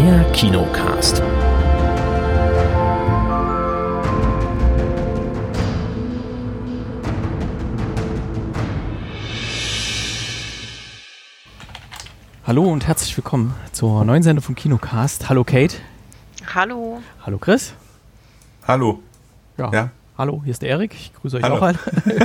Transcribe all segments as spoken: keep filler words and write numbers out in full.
Der Kinocast. Hallo und herzlich willkommen zur neuen Sendung vom Kinocast. Hallo Kate. Hallo. Hallo Chris. Hallo. Ja. Ja. Hallo, hier ist der Erik. Ich grüße euch Hallo. auch alle.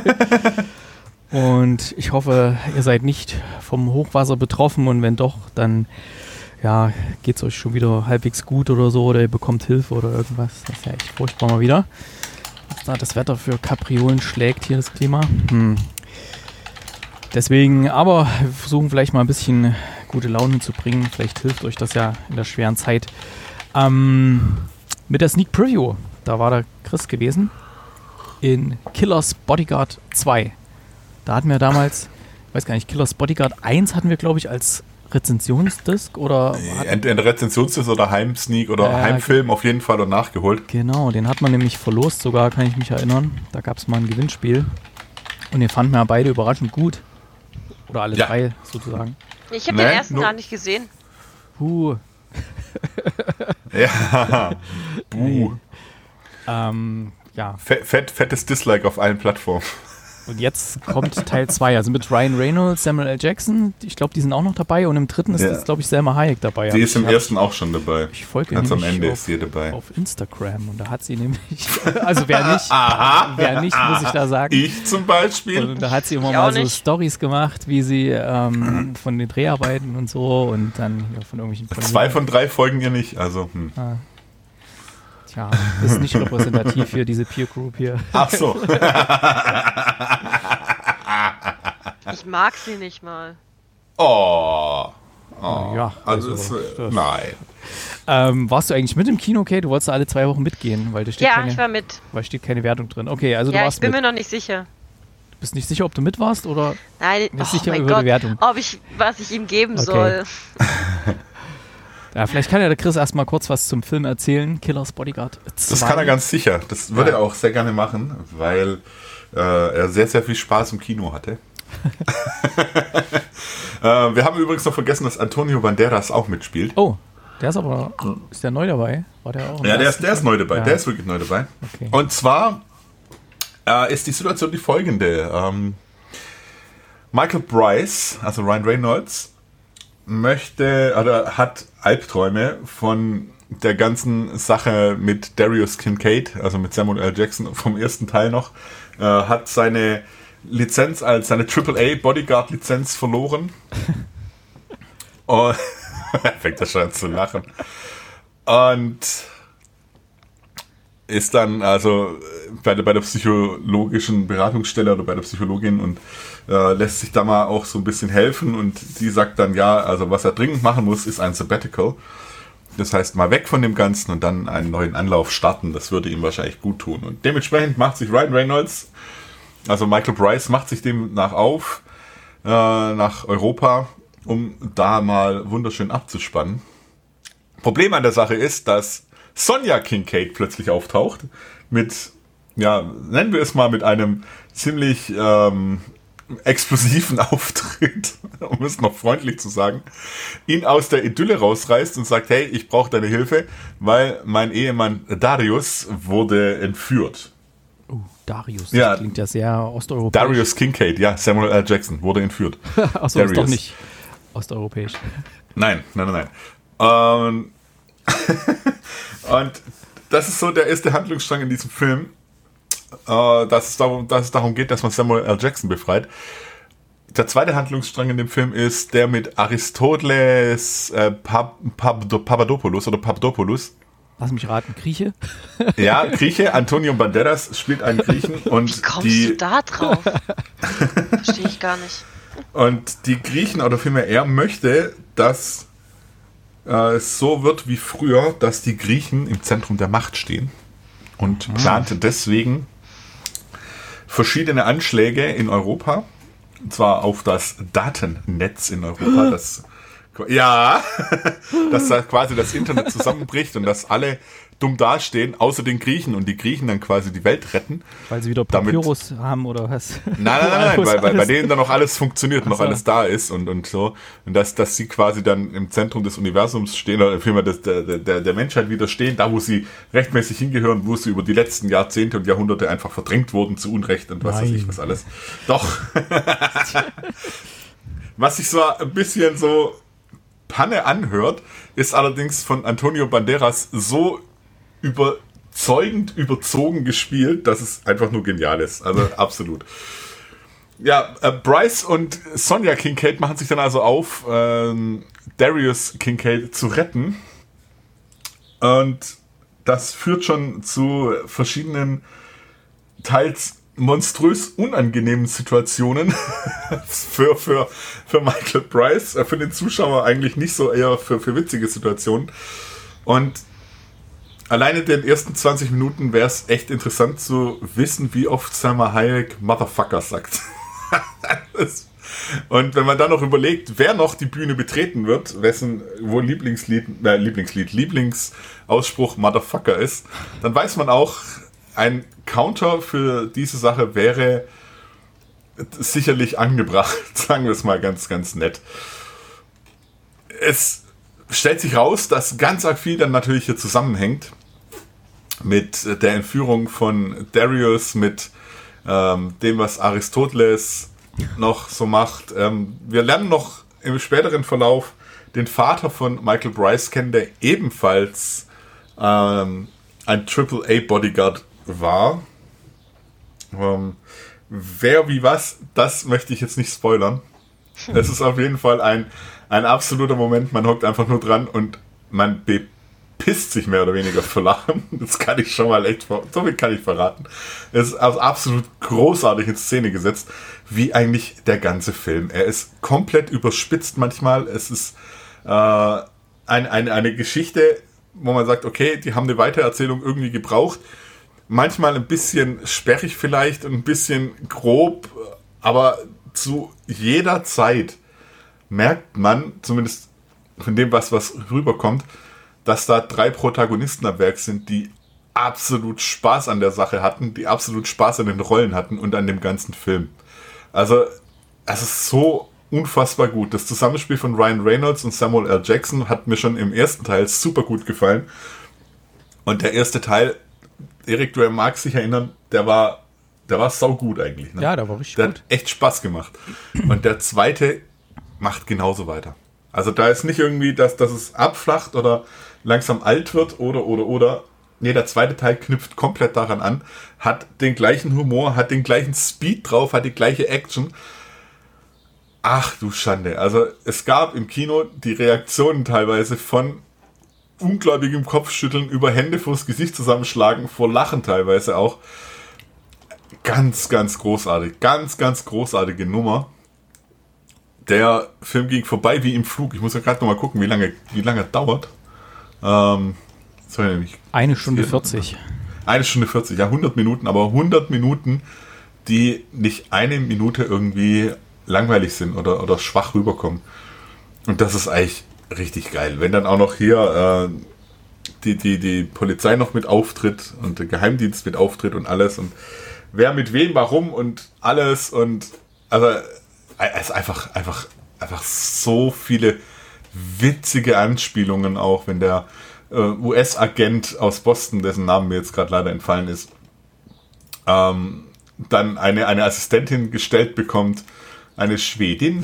Und ich hoffe, ihr seid nicht vom Hochwasser betroffen und wenn doch, dann ja, geht es euch schon wieder halbwegs gut oder so oder ihr bekommt Hilfe oder irgendwas. Das ist ja echt furchtbar mal wieder. Was da das Wetter für Kapriolen schlägt hier, das Klima. Hm. Deswegen, aber wir versuchen vielleicht mal ein bisschen gute Laune zu bringen. Vielleicht hilft euch das ja in der schweren Zeit. Ähm, mit der Sneak Preview, da war der Chris gewesen, in Killer's Bodyguard zwei. Da hatten wir damals, ich weiß gar nicht, Killer's Bodyguard eins hatten wir, glaube ich, als Rezensionsdisk oder... Entweder Rezensionsdisk oder Heimsneak oder äh, Heimfilm auf jeden Fall und nachgeholt. Genau, den hat man nämlich verlost sogar, kann ich mich erinnern. Da gab es mal ein Gewinnspiel. Und den fanden wir beide überraschend gut. Oder alle Ja. drei sozusagen. Ich habe Nee, den ersten nur- gar nicht gesehen. Puh. Ja. Buh. Ähm, ja, Fett, fett, fettes Dislike auf allen Plattformen. und jetzt kommt Teil zwei, also mit Ryan Reynolds, Samuel L. Jackson, ich glaube, die sind auch noch dabei und im dritten ist Ja. jetzt, glaube ich, Selma Hayek dabei. Die Hab ist im ich, ersten auch schon dabei. Ich folge Ganz am nämlich Ende auf, ist sie dabei. auf Instagram und da hat sie nämlich, also wer nicht, Aha. wer nicht, muss ich da sagen. Ich zum Beispiel. Und da hat sie immer Ich mal auch so nicht. Stories gemacht, wie sie ähm, von den Dreharbeiten und so und dann ja, von irgendwelchen Zwei von drei folgen ihr nicht. Also, hm. Tja, das ist nicht repräsentativ für diese Peer Group hier. Ach so. Ich mag sie nicht mal. Oh. Oh. Ja, Also, also, ist, äh, das- nein. Ähm, warst du eigentlich mit im Kino, Kate? Du wolltest da alle zwei Wochen mitgehen, weil da steht, Ja, keine, ich war mit. weil steht keine Wertung drin. Okay, also du Ja, ich warst bin mit. mir noch nicht sicher. Du bist nicht sicher, ob du mit warst oder Nein, bist oh sicher mein über Gott, die Wertung? ob ich, was ich ihm geben Okay. soll. Ja, vielleicht kann ja der Chris erstmal kurz was zum Film erzählen. Killer's Bodyguard zwei. Das kann er ganz sicher. Das würde Ja. er auch sehr gerne machen, weil äh, er sehr, sehr viel Spaß im Kino hatte. äh, wir haben übrigens noch vergessen, dass Antonio Banderas auch mitspielt. Oh, der ist aber. Ist der neu dabei? War der auch? im Ja, der ist, ersten der ist neu dabei. Ja. Der ist wirklich neu dabei. Okay. Und zwar äh, ist die Situation die folgende. Ähm, Michael Bryce, also Ryan Reynolds, möchte oder hat Albträume von der ganzen Sache mit Darius Kincaid, also mit Samuel L. Jackson vom ersten Teil noch, äh, hat seine Lizenz als seine Triple A Bodyguard Lizenz verloren. Und fängt er schon an zu lachen. Und ist dann also bei der, bei der psychologischen Beratungsstelle oder bei der Psychologin und äh, lässt sich da mal auch so ein bisschen helfen und die sagt dann, ja, also was er dringend machen muss, ist ein Sabbatical. Das heißt, mal weg von dem Ganzen und dann einen neuen Anlauf starten, das würde ihm wahrscheinlich gut tun. Und dementsprechend macht sich Ryan Reynolds, also Michael Bryce, macht sich demnach auf äh, nach Europa, um da mal wunderschön abzuspannen. Problem an der Sache ist, dass Sonja Kincaid plötzlich auftaucht mit, ja, nennen wir es mal mit einem ziemlich ähm, explosiven Auftritt, um es noch freundlich zu sagen, ihn aus der Idylle rausreißt und sagt, hey, ich brauche deine Hilfe, weil mein Ehemann Darius wurde entführt. Oh, Darius. Ja. Das klingt ja sehr osteuropäisch. Darius Kincaid, ja, Samuel L. Jackson wurde entführt. Achso, ist doch Darius. nicht osteuropäisch. Nein, nein, nein, nein. Ähm, und das ist so der erste Handlungsstrang in diesem Film, äh, dass, es darum, dass es darum geht, dass man Samuel L. Jackson befreit. Der zweite Handlungsstrang in dem Film ist der mit Aristoteles äh, Pap- Pap- Papadopoulos oder Papadopoulos. Lass mich raten, Grieche? Ja, Grieche, Antonio Banderas spielt einen Griechen und Wie kommst die du da drauf? Verstehe ich gar nicht. Und die Griechen, oder vielmehr er, möchte, dass äh, es so wird wie früher, dass die Griechen im Zentrum der Macht stehen. Und plante deswegen verschiedene Anschläge in Europa. Und zwar auf das Datennetz in Europa. Das, ja, dass da quasi das Internet zusammenbricht und dass alle dumm dastehen, außer den Griechen und die Griechen dann quasi die Welt retten. Weil sie wieder Papyrus damit, haben oder was? Nein, nein, nein, nein weil, weil bei denen dann noch alles funktioniert, noch so. alles da ist und, und so. Und dass, dass sie quasi dann im Zentrum des Universums stehen oder vielmehr des, der, der, der Menschheit wieder stehen, da wo sie rechtmäßig hingehören, wo sie über die letzten Jahrzehnte und Jahrhunderte einfach verdrängt wurden zu Unrecht und was nein. weiß ich was alles. Doch. Was sich so ein bisschen so Panne anhört, ist allerdings von Antonio Banderas so überzeugend überzogen gespielt, dass es einfach nur genial ist. Also absolut. Ja, äh, Bryce und Sonia Kincaid machen sich dann also auf, ähm, Darius Kincaid zu retten. Und das führt schon zu verschiedenen, teils monströs unangenehmen Situationen für, für, für Michael Bryce, für den Zuschauer eigentlich nicht so, eher für, für witzige Situationen. Und alleine in den ersten zwanzig Minuten wäre es echt interessant zu wissen, wie oft Salma Hayek Motherfucker sagt. Und wenn man dann noch überlegt, wer noch die Bühne betreten wird, wessen wohl Lieblingslied, äh, Lieblingslied, Lieblingsausspruch Motherfucker ist, dann weiß man auch, ein Counter für diese Sache wäre sicherlich angebracht, sagen wir es mal ganz, ganz nett. Es stellt sich raus, dass ganz arg viel dann natürlich hier zusammenhängt mit der Entführung von Darius, mit ähm, dem, was Aristoteles noch so macht. Ähm, wir lernen noch im späteren Verlauf den Vater von Michael Bryce kennen, der ebenfalls ähm, ein Triple A Bodyguard war. Ähm, wer wie was, das möchte ich jetzt nicht spoilern. Es ist auf jeden Fall ein, ein absoluter Moment, man hockt einfach nur dran und man bepisst sich mehr oder weniger vor Lachen. Das kann ich schon mal echt, so viel kann ich verraten. Es ist also absolut großartig in Szene gesetzt, wie eigentlich der ganze Film. Er ist komplett überspitzt manchmal. Es ist äh, ein, ein, eine Geschichte, wo man sagt, okay, die haben eine Weitererzählung irgendwie gebraucht. Manchmal ein bisschen sperrig vielleicht, ein bisschen grob, aber zu jeder Zeit merkt man, zumindest von dem, was, was rüberkommt, dass da drei Protagonisten am Werk sind, die absolut Spaß an der Sache hatten, die absolut Spaß an den Rollen hatten und an dem ganzen Film. Also, es ist so unfassbar gut. Das Zusammenspiel von Ryan Reynolds und Samuel L. Jackson hat mir schon im ersten Teil super gut gefallen. Und der erste Teil, Erik, du magst dich erinnern, der war, der war saugut eigentlich. Ne? Ja, der war richtig der gut. Der hat echt Spaß gemacht. Und der zweite macht genauso weiter. Also da ist nicht irgendwie, dass, dass es abflacht oder langsam alt wird oder, oder, oder. Nee, der zweite Teil knüpft komplett daran an, hat den gleichen Humor, hat den gleichen Speed drauf, hat die gleiche Action. Ach du Schande. Also es gab im Kino die Reaktionen teilweise von ungläubigem Kopfschütteln über Hände vors Gesicht zusammenschlagen, vor Lachen teilweise auch. Ganz, ganz großartig. Ganz, ganz großartige Nummer. Der Film ging vorbei wie im Flug. Ich muss ja gerade noch mal gucken, wie lange, wie lange er dauert. Ähm, soll ich nicht Eine Stunde vierzig. Eine Stunde vierzig, ja, hundert Minuten, aber hundert Minuten, die nicht eine Minute irgendwie langweilig sind oder, oder schwach rüberkommen. Und das ist eigentlich richtig geil. Wenn dann auch noch hier äh, die, die, die Polizei noch mit auftritt und der Geheimdienst mit auftritt und alles und wer mit wem, warum und alles und also es ist einfach, einfach, einfach so viele witzige Anspielungen auch, wenn der äh, U S-Agent aus Boston, dessen Namen mir jetzt gerade leider entfallen ist, ähm, dann eine, eine Assistentin gestellt bekommt, eine Schwedin,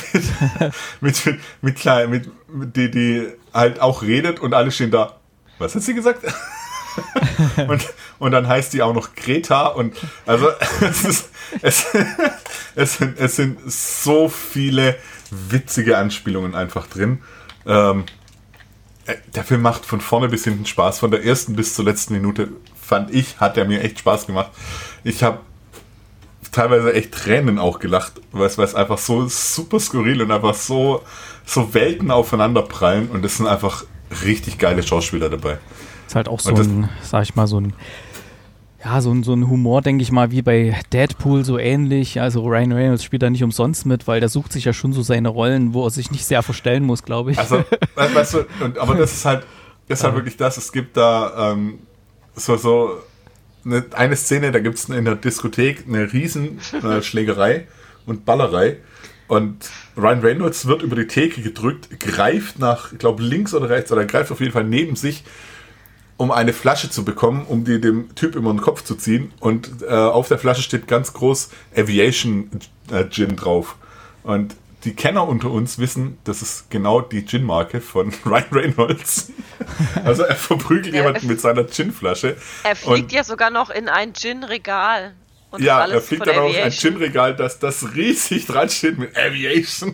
mit, mit, mit, klein, mit, mit die, die halt auch redet und alle stehen da. Was hat sie gesagt? und, und dann heißt die auch noch Greta und also es, ist, es, es, sind, es sind so viele witzige Anspielungen einfach drin. Ähm, der Film macht von vorne bis hinten Spaß. Von der ersten bis zur letzten Minute fand ich, hat er mir echt Spaß gemacht. Ich habe teilweise echt Tränen auch gelacht, weil es einfach so super skurril und einfach so, so Welten aufeinander prallen und es sind einfach richtig geile Schauspieler dabei. Ist halt auch so ein, sag ich mal, so ein, ja, so ein, so ein Humor, denke ich mal, wie bei Deadpool so ähnlich. Also Ryan Reynolds spielt da nicht umsonst mit, weil der sucht sich ja schon so seine Rollen, wo er sich nicht sehr verstellen muss, glaube ich. Also, weißt du, und, aber das ist halt, ist halt wirklich das, es gibt da ähm, so, so eine, eine Szene, da gibt es in der Diskothek eine riesen äh, Schlägerei und Ballerei und Ryan Reynolds wird über die Theke gedrückt, greift nach, ich glaube links oder rechts, oder greift auf jeden Fall neben sich, um eine Flasche zu bekommen, um die dem Typ immer in den Kopf zu ziehen und äh, auf der Flasche steht ganz groß Aviation äh, Gin drauf und die Kenner unter uns wissen, das ist genau die Gin-Marke von Ryan Reynolds. Also er verprügelt Ja, jemanden er- mit seiner Gin-Flasche. Er fliegt Und- ja sogar noch in ein Gin-Regal. Und Ja, das alles er fliegt von dann auf ein Aviation. Gin-Regal, das, das riesig dran steht mit Aviation.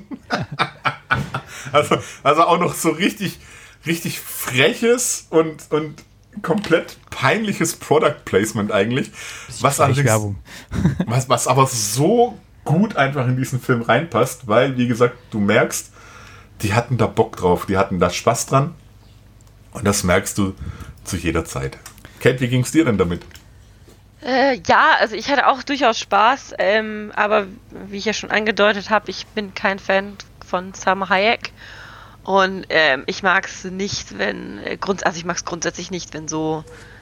also, also auch noch so richtig, richtig freches und, und komplett peinliches Product Placement eigentlich. Was allerdings, Werbung. was, was aber so gut einfach in diesen Film reinpasst, weil, wie gesagt, du merkst, die hatten da Bock drauf, die hatten da Spaß dran und das merkst du zu jeder Zeit. Kate, wie ging's dir denn damit? Äh, ja, also ich hatte auch durchaus Spaß, ähm, aber wie ich ja schon angedeutet habe, ich bin kein Fan von Salma Hayek und ähm, ich mag es nicht, wenn, äh, Grund, also ich mag es grundsätzlich nicht, wenn so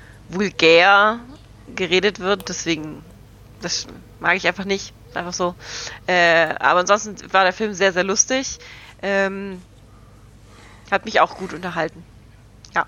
vulgär geredet wird, deswegen, das mag ich einfach nicht, einfach so. Äh, aber ansonsten war der Film sehr, sehr lustig, ähm, hat mich auch gut unterhalten. Ja.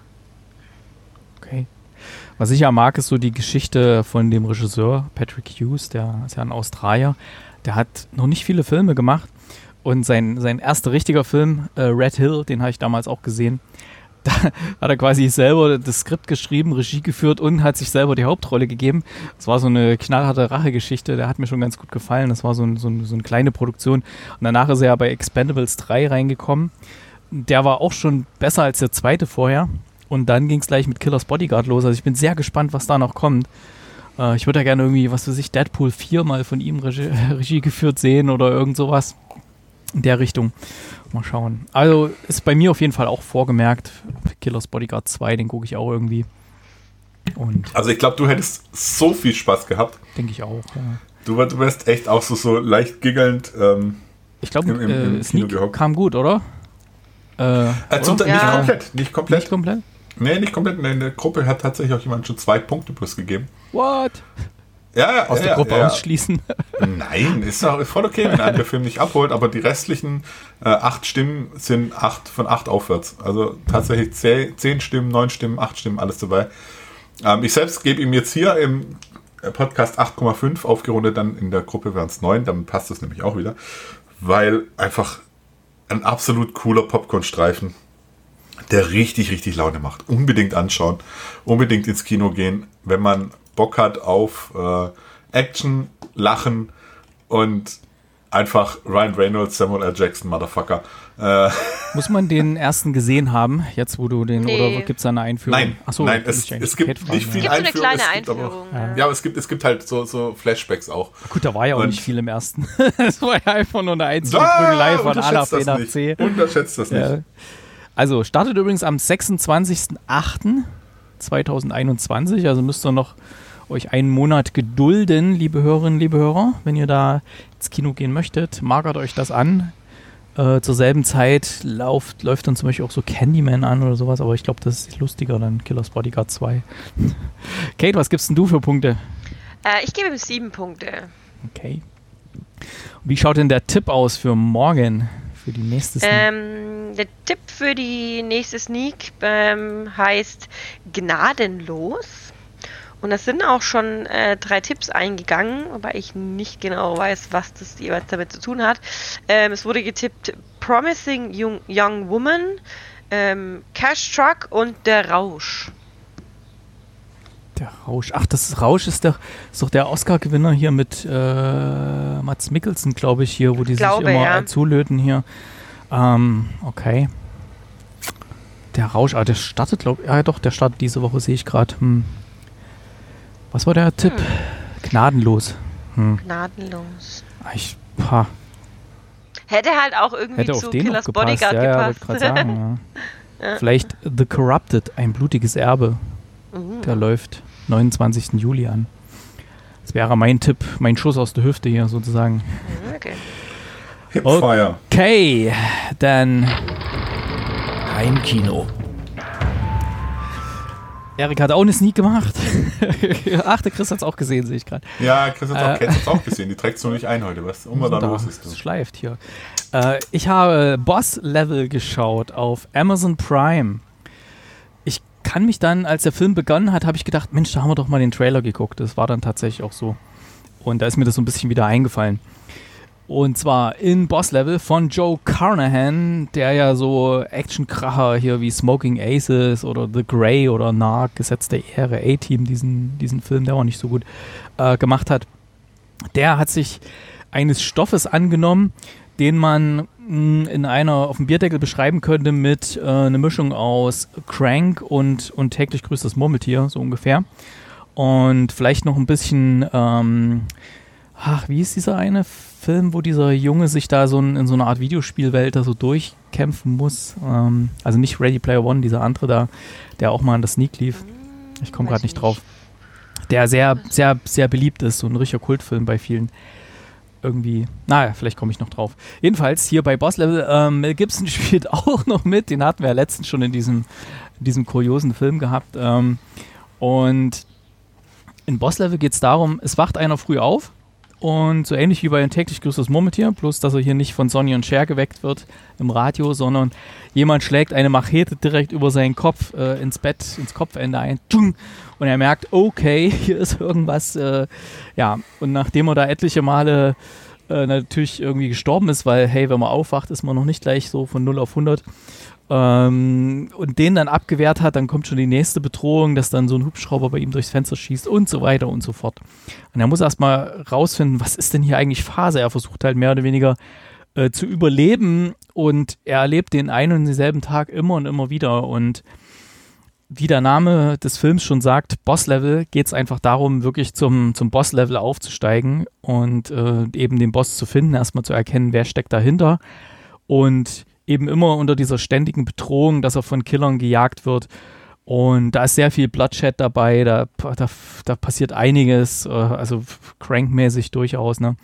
Okay. Was ich ja mag, ist so die Geschichte von dem Regisseur Patrick Hughes, der ist ja ein Australier. Der hat noch nicht viele Filme gemacht und sein, sein erster richtiger Film, äh, Red Hill, den habe ich damals auch gesehen. Da hat er quasi selber das Skript geschrieben, Regie geführt und hat sich selber die Hauptrolle gegeben. Das war so eine knallharte Rachegeschichte, der hat mir schon ganz gut gefallen. Das war so, ein, so, ein, so eine kleine Produktion. Und danach ist er ja bei Expendables drei reingekommen. Der war auch schon besser als der zweite vorher. Und dann ging es gleich mit Killers Bodyguard los. Also ich bin sehr gespannt, was da noch kommt. Äh, ich würde ja gerne irgendwie, was weiß ich, Deadpool vier mal von ihm Regie, Regie geführt sehen oder irgend sowas in der Richtung. Mal schauen. Also ist bei mir auf jeden Fall auch vorgemerkt. Killers Bodyguard zwei, den gucke ich auch irgendwie. Und Also ich glaube, du hättest so viel Spaß gehabt. denke ich auch, ja. Du, du wärst echt auch so, so leicht giggelnd. Ähm, Ich glaube, Im- im- im äh, Kino Sneak gehockt. kam gut, oder? Äh, äh, zum, oder? Nicht Ja. komplett, nicht komplett. Nicht komplett? Nee, nicht komplett. In der Gruppe hat tatsächlich auch jemand schon zwei Punkte plus gegeben. What? Ja, ja, Aus ja, der Gruppe ja. ausschließen? Nein, ist doch voll okay, wenn einer der Film nicht abholt, aber die restlichen äh, acht Stimmen sind acht von acht aufwärts. Also tatsächlich zehn, zehn Stimmen, neun Stimmen, acht Stimmen, alles dabei. Ähm, ich selbst gebe ihm jetzt hier im Podcast acht Komma fünf, aufgerundet, dann in der Gruppe wären es neun, dann passt das nämlich auch wieder. Weil einfach ein absolut cooler Popcorn-Streifen, der richtig, richtig Laune macht. Unbedingt anschauen, unbedingt ins Kino gehen, wenn man Bock hat auf äh, Action, Lachen und einfach Ryan Reynolds, Samuel L. Jackson, Motherfucker. Äh, Muss man den ersten gesehen haben, jetzt wo du den, Nee. oder gibt es da eine Einführung? nein, Ach so, nein, will es, ich eigentlich es gibt Kate fragen, nicht viel Es gibt so eine Einführung. kleine es gibt aber, Einführung. ja. ja, aber es gibt, es gibt halt so, so Flashbacks auch. Gut, da war ja auch Und- nicht viel im ersten. Es war ja einfach nur eine einzige Ah, Prügelei von A nach unterschätzt B das nach nicht. C. Unterschätzt das nicht. Ja. Also, startet übrigens am sechsundzwanzigsten achten zweitausendeinundzwanzig, also müsst ihr noch euch einen Monat gedulden, liebe Hörerinnen, liebe Hörer, wenn ihr da ins Kino gehen möchtet. Markert euch das an. Äh, zur selben Zeit läuft, läuft dann zum Beispiel auch so Candyman an oder sowas, aber ich glaube, das ist lustiger dann Killers Bodyguard zwei. Kate, was gibst denn du für Punkte? Äh, ich gebe ihm sieben Punkte. Okay. Wie schaut denn der Tipp aus für morgen, für die nächste Sneak? Ähm, der Tipp für die nächste Sneak ähm, heißt Gnadenlos. Und es sind auch schon äh, drei Tipps eingegangen, wobei ich nicht genau weiß, was das jeweils damit zu tun hat. Ähm, es wurde getippt Promising Young, Young Woman, ähm, Cash Truck und Der Rausch. Der Rausch. Ach, das Rausch ist, der, ist doch der Oscar-Gewinner hier mit äh, Mads Mikkelsen, glaube ich, hier, wo die Glaube, sich immer ja. äh, zulöten hier. Ähm, okay. Der Rausch, ah, der startet, glaube ich, ja doch, der startet diese Woche, sehe ich gerade. Hm. Was war der Tipp? Hm. Gnadenlos. Hm. Gnadenlos. Ah, Ich, pah, Hätte halt auch irgendwie hätte auf zu den noch Killers gepasst. Bodyguard Ja, ja, wollte gepasst. gerade sagen. Ja. Ja. Vielleicht The Corrupted, ein blutiges Erbe. Mhm. Der läuft neunundzwanzigsten Juli an. Das wäre mein Tipp, mein Schuss aus der Hüfte hier sozusagen. Okay. Hipfire. Okay, dann Heimkino. Erik hat auch eine Sneak gemacht. Ach, der Chris hat es auch gesehen, sehe ich gerade. Ja, Chris hat äh, es auch gesehen. Die trägt es nur nicht ein heute. Was immer da los ist. Das schleift hier. Äh, ich habe Boss Level geschaut auf Amazon Prime. Ich kann mich dann, als der Film begonnen hat, habe ich gedacht, Mensch, da haben wir doch mal den Trailer geguckt. Das war dann tatsächlich auch so. Und da ist mir das so ein bisschen wieder eingefallen. Und zwar in Boss Level von Joe Carnahan, der ja so Actionkracher hier wie Smoking Aces oder The Grey oder Narc, Gesetz der Ehre, A-Team, diesen, diesen Film, der auch nicht so gut äh, gemacht hat. Der hat sich eines Stoffes angenommen, den man mh, in einer auf dem Bierdeckel beschreiben könnte mit äh, einer Mischung aus Crank und, und täglich grüßt das Murmeltier, so ungefähr. Und vielleicht noch ein bisschen, ähm, ach, wie ist dieser eine Film, wo dieser Junge sich da so in, in so eine Art Videospielwelt da so durchkämpfen muss. Ähm, also nicht Ready Player One, dieser andere da, der auch mal an der Sneak lief. Ich komme gerade nicht drauf. Der sehr, sehr, sehr beliebt ist, so ein richtiger Kultfilm bei vielen. Irgendwie, naja, vielleicht komme ich noch drauf. Jedenfalls hier bei Boss Level, ähm, Mel Gibson spielt auch noch mit. Den hatten wir ja letztens schon in diesem, in diesem kuriosen Film gehabt. Ähm, und in Boss Level geht es darum, es wacht einer früh auf. Und so ähnlich wie bei ein täglich grüßtes Murmeltier, bloß dass er hier nicht von Sonny und Cher geweckt wird im Radio, sondern jemand schlägt eine Machete direkt über seinen Kopf äh, ins Bett, ins Kopfende ein. Und er merkt, okay, hier ist irgendwas. Äh, ja, und nachdem er da etliche Male äh, natürlich irgendwie gestorben ist, weil, hey, wenn man aufwacht, ist man noch nicht gleich so von null auf hundert. Ähm, und den dann abgewehrt hat, dann kommt schon die nächste Bedrohung, dass dann so ein Hubschrauber bei ihm durchs Fenster schießt und so weiter und so fort. Und er muss erstmal rausfinden, was ist denn hier eigentlich Phase? Er versucht halt mehr oder weniger äh, zu überleben und er erlebt den einen und denselben Tag immer und immer wieder. Und wie der Name des Films schon sagt, Boss-Level, geht es einfach darum, wirklich zum, zum Boss-Level aufzusteigen und äh, eben den Boss zu finden, erstmal zu erkennen, wer steckt dahinter und eben immer unter dieser ständigen Bedrohung, dass er von Killern gejagt wird. Und da ist sehr viel Bloodshed dabei, da, da, da passiert einiges, also Crank-mäßig durchaus, ne?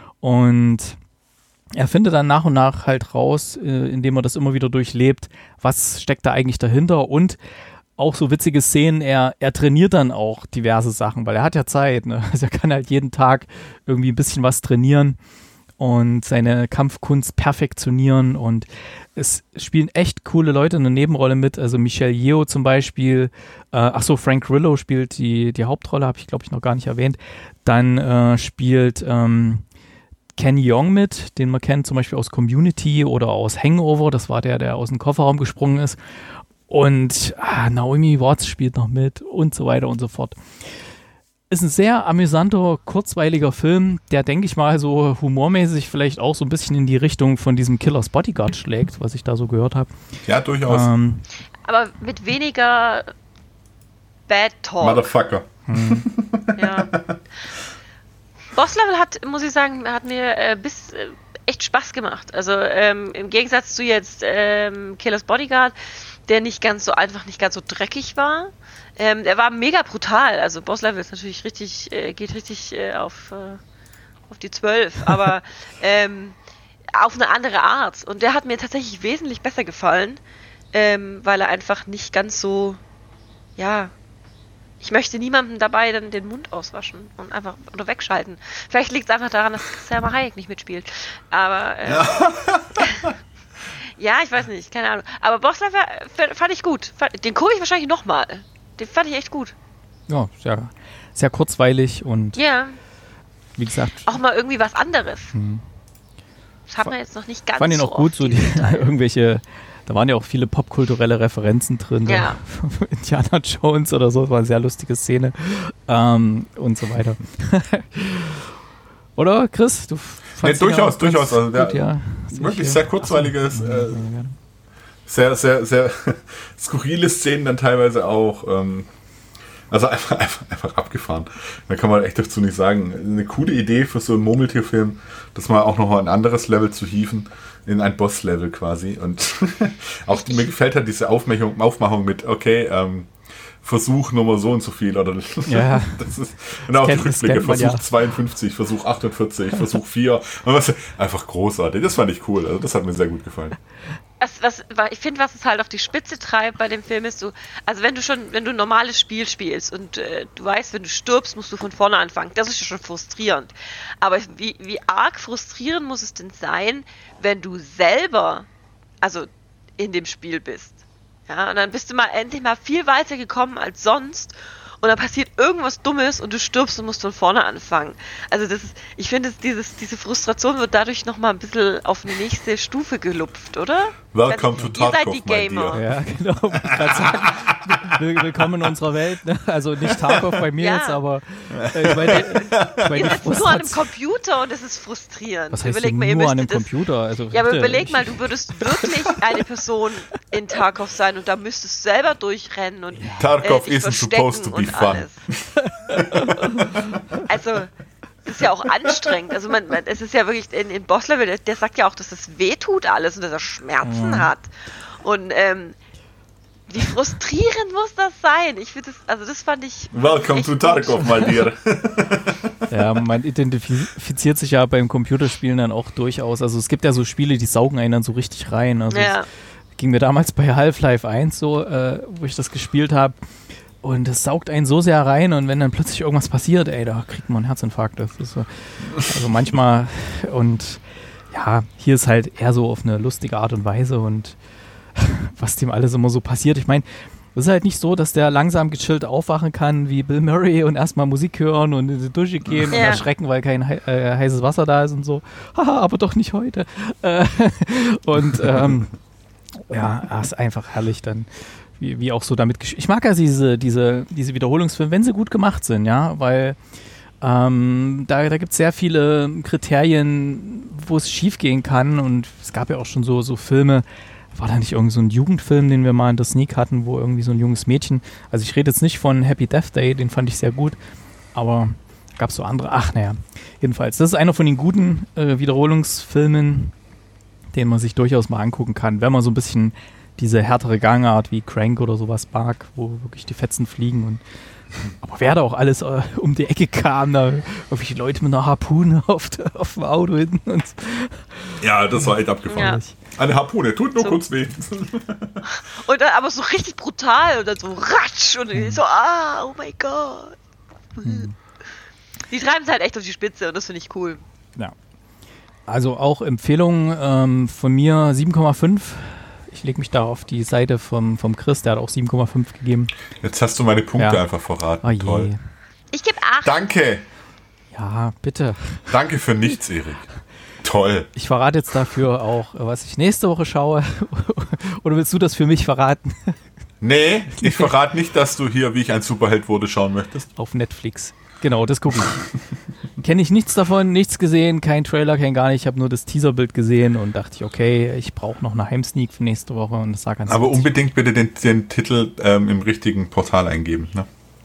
Und er findet dann nach und nach halt raus, indem er das immer wieder durchlebt, was steckt da eigentlich dahinter und auch so witzige Szenen, er, er trainiert dann auch diverse Sachen, weil er hat ja Zeit, ne? Also er kann halt jeden Tag irgendwie ein bisschen was trainieren und seine Kampfkunst perfektionieren und es spielen echt coole Leute in der Nebenrolle mit, also Michelle Yeoh zum Beispiel, äh, ach so, Frank Grillo spielt die, die Hauptrolle, habe ich glaube ich noch gar nicht erwähnt, dann äh, spielt ähm, Ken Jeong mit, den man kennt zum Beispiel aus Community oder aus Hangover, das war der, der aus dem Kofferraum gesprungen ist und ah, Naomi Watts spielt noch mit und so weiter und so fort. Ist ein sehr amüsanter, kurzweiliger Film, der, denke ich mal, so humormäßig vielleicht auch so ein bisschen in die Richtung von diesem Killer's Bodyguard schlägt, was ich da so gehört habe. Ja, durchaus. Ähm, Aber mit weniger Bad Talk. Motherfucker. Hm. Ja. Boss Level hat, muss ich sagen, hat mir äh, bis äh, echt Spaß gemacht. Also ähm, im Gegensatz zu jetzt ähm, Killer's Bodyguard, der nicht ganz so einfach, nicht ganz so dreckig war. Ähm, der war mega brutal. Also Boss Level ist natürlich richtig, äh, geht richtig äh, auf, äh, auf die zwölf, aber ähm, auf eine andere Art. Und der hat mir tatsächlich wesentlich besser gefallen, ähm, weil er einfach nicht ganz so, ja, ich möchte niemandem dabei dann den Mund auswaschen und einfach oder wegschalten. Vielleicht liegt es einfach daran, dass Salma Hayek nicht mitspielt. Aber ähm, ja. Ja, ich weiß nicht, keine Ahnung. Aber Boss Level fand ich gut. Den gucke ich wahrscheinlich nochmal. Den fand ich echt gut. Ja, sehr, sehr kurzweilig und ja. Wie gesagt. Auch mal irgendwie was anderes. Hm. Das hat man jetzt noch nicht ganz so. Fand ihn auch gut, so die, irgendwelche, da waren ja auch viele popkulturelle Referenzen drin. Ja. Indiana Jones oder so, das war eine sehr lustige Szene. Ähm, und so weiter. Oder, Chris? Du nee, durchaus, durchaus. Also der, gut, ja. Wirklich sehr kurzweiliges, äh, sehr, sehr, sehr skurrile Szenen dann teilweise auch. Ähm, also einfach, einfach, einfach abgefahren. Da kann man echt dazu nicht sagen. Eine coole Idee für so einen Murmeltierfilm, das mal auch nochmal ein anderes Level zu hieven, in ein Boss-Level quasi. Und auch mir gefällt halt diese Aufmachung, Aufmachung mit, okay, ähm, Versuch Nummer so und so viel. Oder ja. das ist, und auch die Rückblicke, Versuch ja. zweiundfünfzig, Versuch achtundvierzig, Versuch vier. Und was, einfach großartig. Das fand ich cool. Also das hat mir sehr gut gefallen. Was, was, ich finde, was es halt auf die Spitze treibt bei dem Film ist so, also wenn du schon, wenn du ein normales Spiel spielst und äh, du weißt, wenn du stirbst, musst du von vorne anfangen, das ist ja schon frustrierend. Aber wie, wie arg frustrierend muss es denn sein, wenn du selber, also in dem Spiel bist? Ja, und dann bist du mal endlich mal viel weiter gekommen als sonst. Und dann passiert irgendwas Dummes und du stirbst und musst von vorne anfangen. Also das ist, ich finde, dieses, diese Frustration wird dadurch nochmal ein bisschen auf eine nächste Stufe gelupft, oder? Welcome to Tarkov, ihr seid die Gamer. Ja, genau. Ich grad sagen, willkommen in unserer Welt. Ne? Also nicht Tarkov bei mir ja. jetzt, aber äh, ich meine, ich meine, ihr seid nur an einem Computer und es ist frustrierend. Was heißt überleg mal, nur ihr an einem das, Computer? Also, ja, aber bitte, überleg ich, mal, du würdest wirklich eine Person in Tarkov sein und da müsstest du selber durchrennen und ja. Tarkov äh, isn't supposed to be fun. Alles. Also, das ist ja auch anstrengend. Also, man, man, es ist ja wirklich in, in Boss-Level, der, der sagt ja auch, dass das wehtut alles und dass er Schmerzen mhm. hat. Und, ähm, wie frustrierend muss das sein? Ich finde das, also, das fand ich. Welcome to Tarkov, my dear. Ja, man identifiziert sich ja beim Computerspielen dann auch durchaus. Also, es gibt ja so Spiele, die saugen einen dann so richtig rein. Also, ja. es ging mir damals bei Half-Life eins so, äh, wo ich das gespielt habe. Und das saugt einen so sehr rein und wenn dann plötzlich irgendwas passiert, ey, da kriegt man einen Herzinfarkt. Das ist so, also manchmal, und ja, hier ist halt eher so auf eine lustige Art und Weise und was dem alles immer so passiert. Ich meine, es ist halt nicht so, dass der langsam gechillt aufwachen kann wie Bill Murray und erstmal Musik hören und in die Dusche gehen ja. und erschrecken, weil kein he- äh, heißes Wasser da ist und so. Haha, aber doch nicht heute. Äh, und ähm, ja, es ist einfach herrlich dann. Wie, wie auch so damit gesch- Ich mag ja diese, diese, diese Wiederholungsfilme, wenn sie gut gemacht sind, ja, weil ähm, da, da gibt es sehr viele Kriterien, wo es schief gehen kann und es gab ja auch schon so, so Filme, war da nicht irgend so ein Jugendfilm, den wir mal in der Sneak hatten, wo irgendwie so ein junges Mädchen, also ich rede jetzt nicht von Happy Death Day, den fand ich sehr gut, aber gab es so andere, ach naja, jedenfalls, das ist einer von den guten äh, Wiederholungsfilmen, den man sich durchaus mal angucken kann, wenn man so ein bisschen diese härtere Gangart wie Crank oder sowas mag, wo wirklich die Fetzen fliegen und aber wer da auch alles äh, um die Ecke kam, da irgendwelche Leute mit einer Harpune auf, de, auf dem Auto hinten und ja, das war echt abgefahren. Ja. Eine Harpune, tut nur so. Kurz weh. Und dann aber so richtig brutal und dann so ratsch und mhm. so, ah, oh mein Gott. Mhm. Die treiben es halt echt auf die Spitze und das finde ich cool. Ja. Also auch Empfehlung ähm, von mir sieben Komma fünf. Ich lege mich da auf die Seite vom, vom Chris, der hat auch sieben Komma fünf gegeben. Jetzt hast du meine Punkte ja. einfach verraten. Oh Toll. Ich gebe acht. Danke. Ja, bitte. Danke für nichts, Erik. Toll. Ich verrate jetzt dafür auch, was ich nächste Woche schaue. Oder willst du das für mich verraten? Nee, ich verrate nicht, dass du hier, wie ich ein Superheld wurde, schauen möchtest. Auf Netflix. Genau, das gucke ich. Kenne ich nichts davon, nichts gesehen, kein Trailer, kein gar nicht. Ich habe nur das Teaserbild gesehen und dachte ich, okay, ich brauche noch eine Heimsneak für nächste Woche und das sah ganz Aber witzig. Unbedingt bitte den, den Titel ähm, im richtigen Portal eingeben. Ne?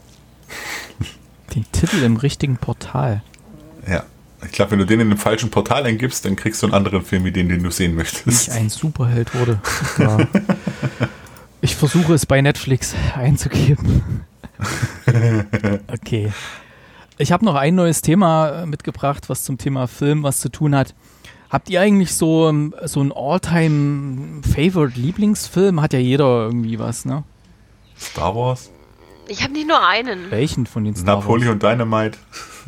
Den Titel im richtigen Portal? Ja. Ich glaube, wenn du den in dem falschen Portal eingibst, dann kriegst du einen anderen Film wie den, den du sehen möchtest. Wie ich ein Superheld wurde. Ja. Ich versuche es bei Netflix einzugeben. Okay. Ich habe noch ein neues Thema mitgebracht, was zum Thema Film was zu tun hat. Habt ihr eigentlich so, so einen All-Time-Favorite-Lieblingsfilm? Hat ja jeder irgendwie was, ne? Star Wars? Ich habe nicht nur einen. Welchen von den Star Wars? Napoleon Dynamite.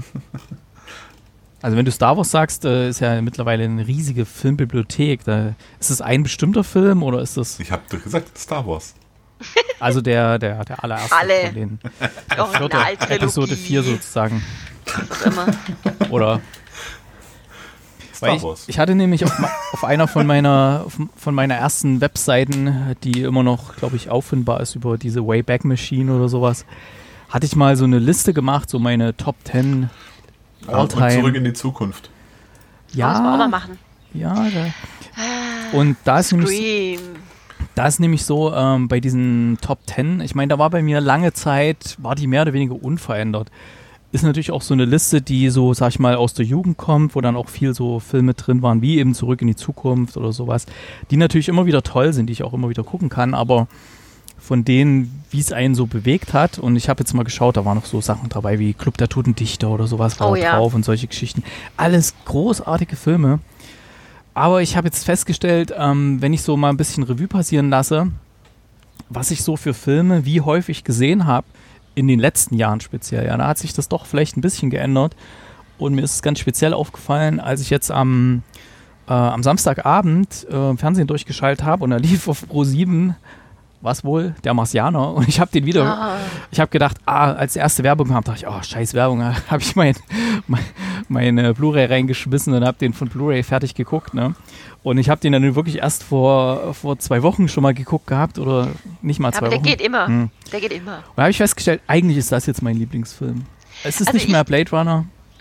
Also wenn du Star Wars sagst, äh, ist ja mittlerweile eine riesige Filmbibliothek. Da, ist es ein bestimmter Film oder ist das... Ich habe doch gesagt, Star Wars. Also der, der, der allererste Alle. von denen. Originaltrilogie. Episode vier sozusagen. Was auch immer. Oder... Star ich, Wars. ich hatte nämlich auf, auf einer von meiner, auf, von meiner ersten Webseiten, die immer noch, glaube ich, auffindbar ist über diese Wayback Machine oder sowas, hatte ich mal so eine Liste gemacht, so meine Top zehn All-Time. Und zurück in die Zukunft. Ja, muss man auch mal machen. Ja, da. Und da ist nämlich Scream. Da ist nämlich so, ähm, bei diesen Top zehn, ich meine, da war bei mir lange Zeit, war die mehr oder weniger unverändert. Ist natürlich auch so eine Liste, die so, sag ich mal, aus der Jugend kommt, wo dann auch viel so Filme drin waren, wie eben Zurück in die Zukunft oder sowas, die natürlich immer wieder toll sind, die ich auch immer wieder gucken kann, aber von denen, wie es einen so bewegt hat, und ich habe jetzt mal geschaut, da waren noch so Sachen dabei wie Club der Toten Dichter oder sowas war Oh da ja. drauf und solche Geschichten. Alles großartige Filme. Aber ich habe jetzt festgestellt, ähm, wenn ich so mal ein bisschen Revue passieren lasse, was ich so für Filme wie häufig gesehen habe, in den letzten Jahren speziell, ja, da hat sich das doch vielleicht ein bisschen geändert. Und mir ist es ganz speziell aufgefallen, als ich jetzt am, äh, am Samstagabend äh, Fernsehen durchgeschaltet habe und da lief auf Pro sieben, was wohl, der Marsianer. Und ich habe den wieder, ah. ich habe gedacht, ah, als die erste Werbung kam, dachte ich, oh, scheiß Werbung, da habe ich mein, mein, meine Blu-ray reingeschmissen und habe den von Blu-ray fertig geguckt, ne? Und ich habe den dann wirklich erst vor, vor zwei Wochen schon mal geguckt gehabt oder nicht mal zwei Aber der Wochen. geht immer, hm. der geht immer. Und da habe ich festgestellt, eigentlich ist das jetzt mein Lieblingsfilm. Es ist also nicht mehr Blade Runner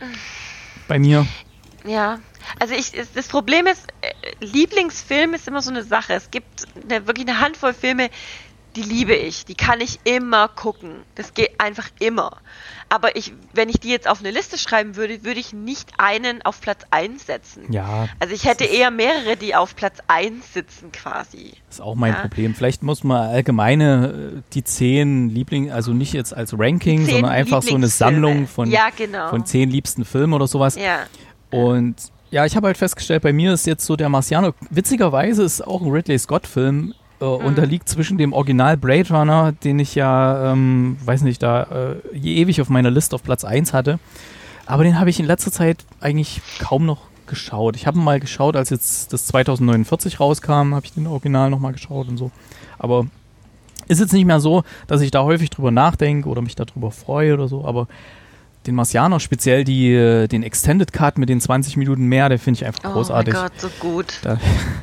bei mir. Ja, also ich, das Problem ist, Lieblingsfilm ist immer so eine Sache. Es gibt eine, wirklich eine Handvoll Filme, die liebe ich. Die kann ich immer gucken. Das geht einfach immer. Aber ich, wenn ich die jetzt auf eine Liste schreiben würde, würde ich nicht einen auf Platz eins setzen. Ja. Also ich hätte eher mehrere, die auf Platz eins sitzen quasi. Das ist auch mein ja. Problem. Vielleicht muss man allgemeine die zehn Liebling, also nicht jetzt als Ranking, sondern einfach so eine Sammlung von, ja, genau. von zehn liebsten Filmen oder sowas. Ja. Und ja, ich habe halt festgestellt, bei mir ist jetzt so der Marsianer, witzigerweise ist auch ein Ridley Scott-Film, äh, mhm. und da liegt zwischen dem Original Blade Runner, den ich ja, ähm, weiß nicht, da äh, ewig auf meiner Liste auf Platz eins hatte, aber den habe ich in letzter Zeit eigentlich kaum noch geschaut. Ich habe mal geschaut, als jetzt das zwanzig neunundvierzig rauskam, habe ich den Original nochmal geschaut und so, aber ist jetzt nicht mehr so, dass ich da häufig drüber nachdenke oder mich darüber freue oder so, aber den Marsianer, speziell die, den Extended Cut mit den zwanzig Minuten mehr, der finde ich einfach großartig. Oh mein Gott, so gut. Der,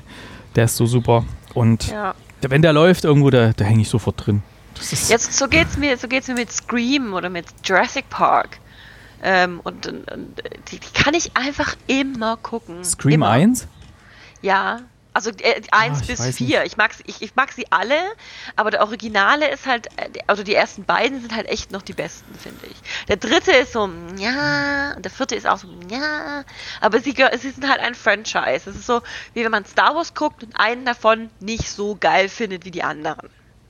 der ist so super. Und ja. der, wenn der läuft irgendwo, da, da hänge ich sofort drin. Das ist Jetzt, so geht's mir, so geht's mir mit Scream oder mit Jurassic Park. Ähm, und, und, und die, die kann ich einfach immer gucken. Scream immer. eins? Ja. Also äh, eins oh, bis vier. Ich mag, ich, ich mag sie alle, aber der Originale ist halt, also die ersten beiden sind halt echt noch die besten, finde ich. Der dritte ist so, ja, und der vierte ist auch so, ja, aber sie, sie sind halt ein Franchise. Es ist so, wie wenn man Star Wars guckt und einen davon nicht so geil findet wie die anderen.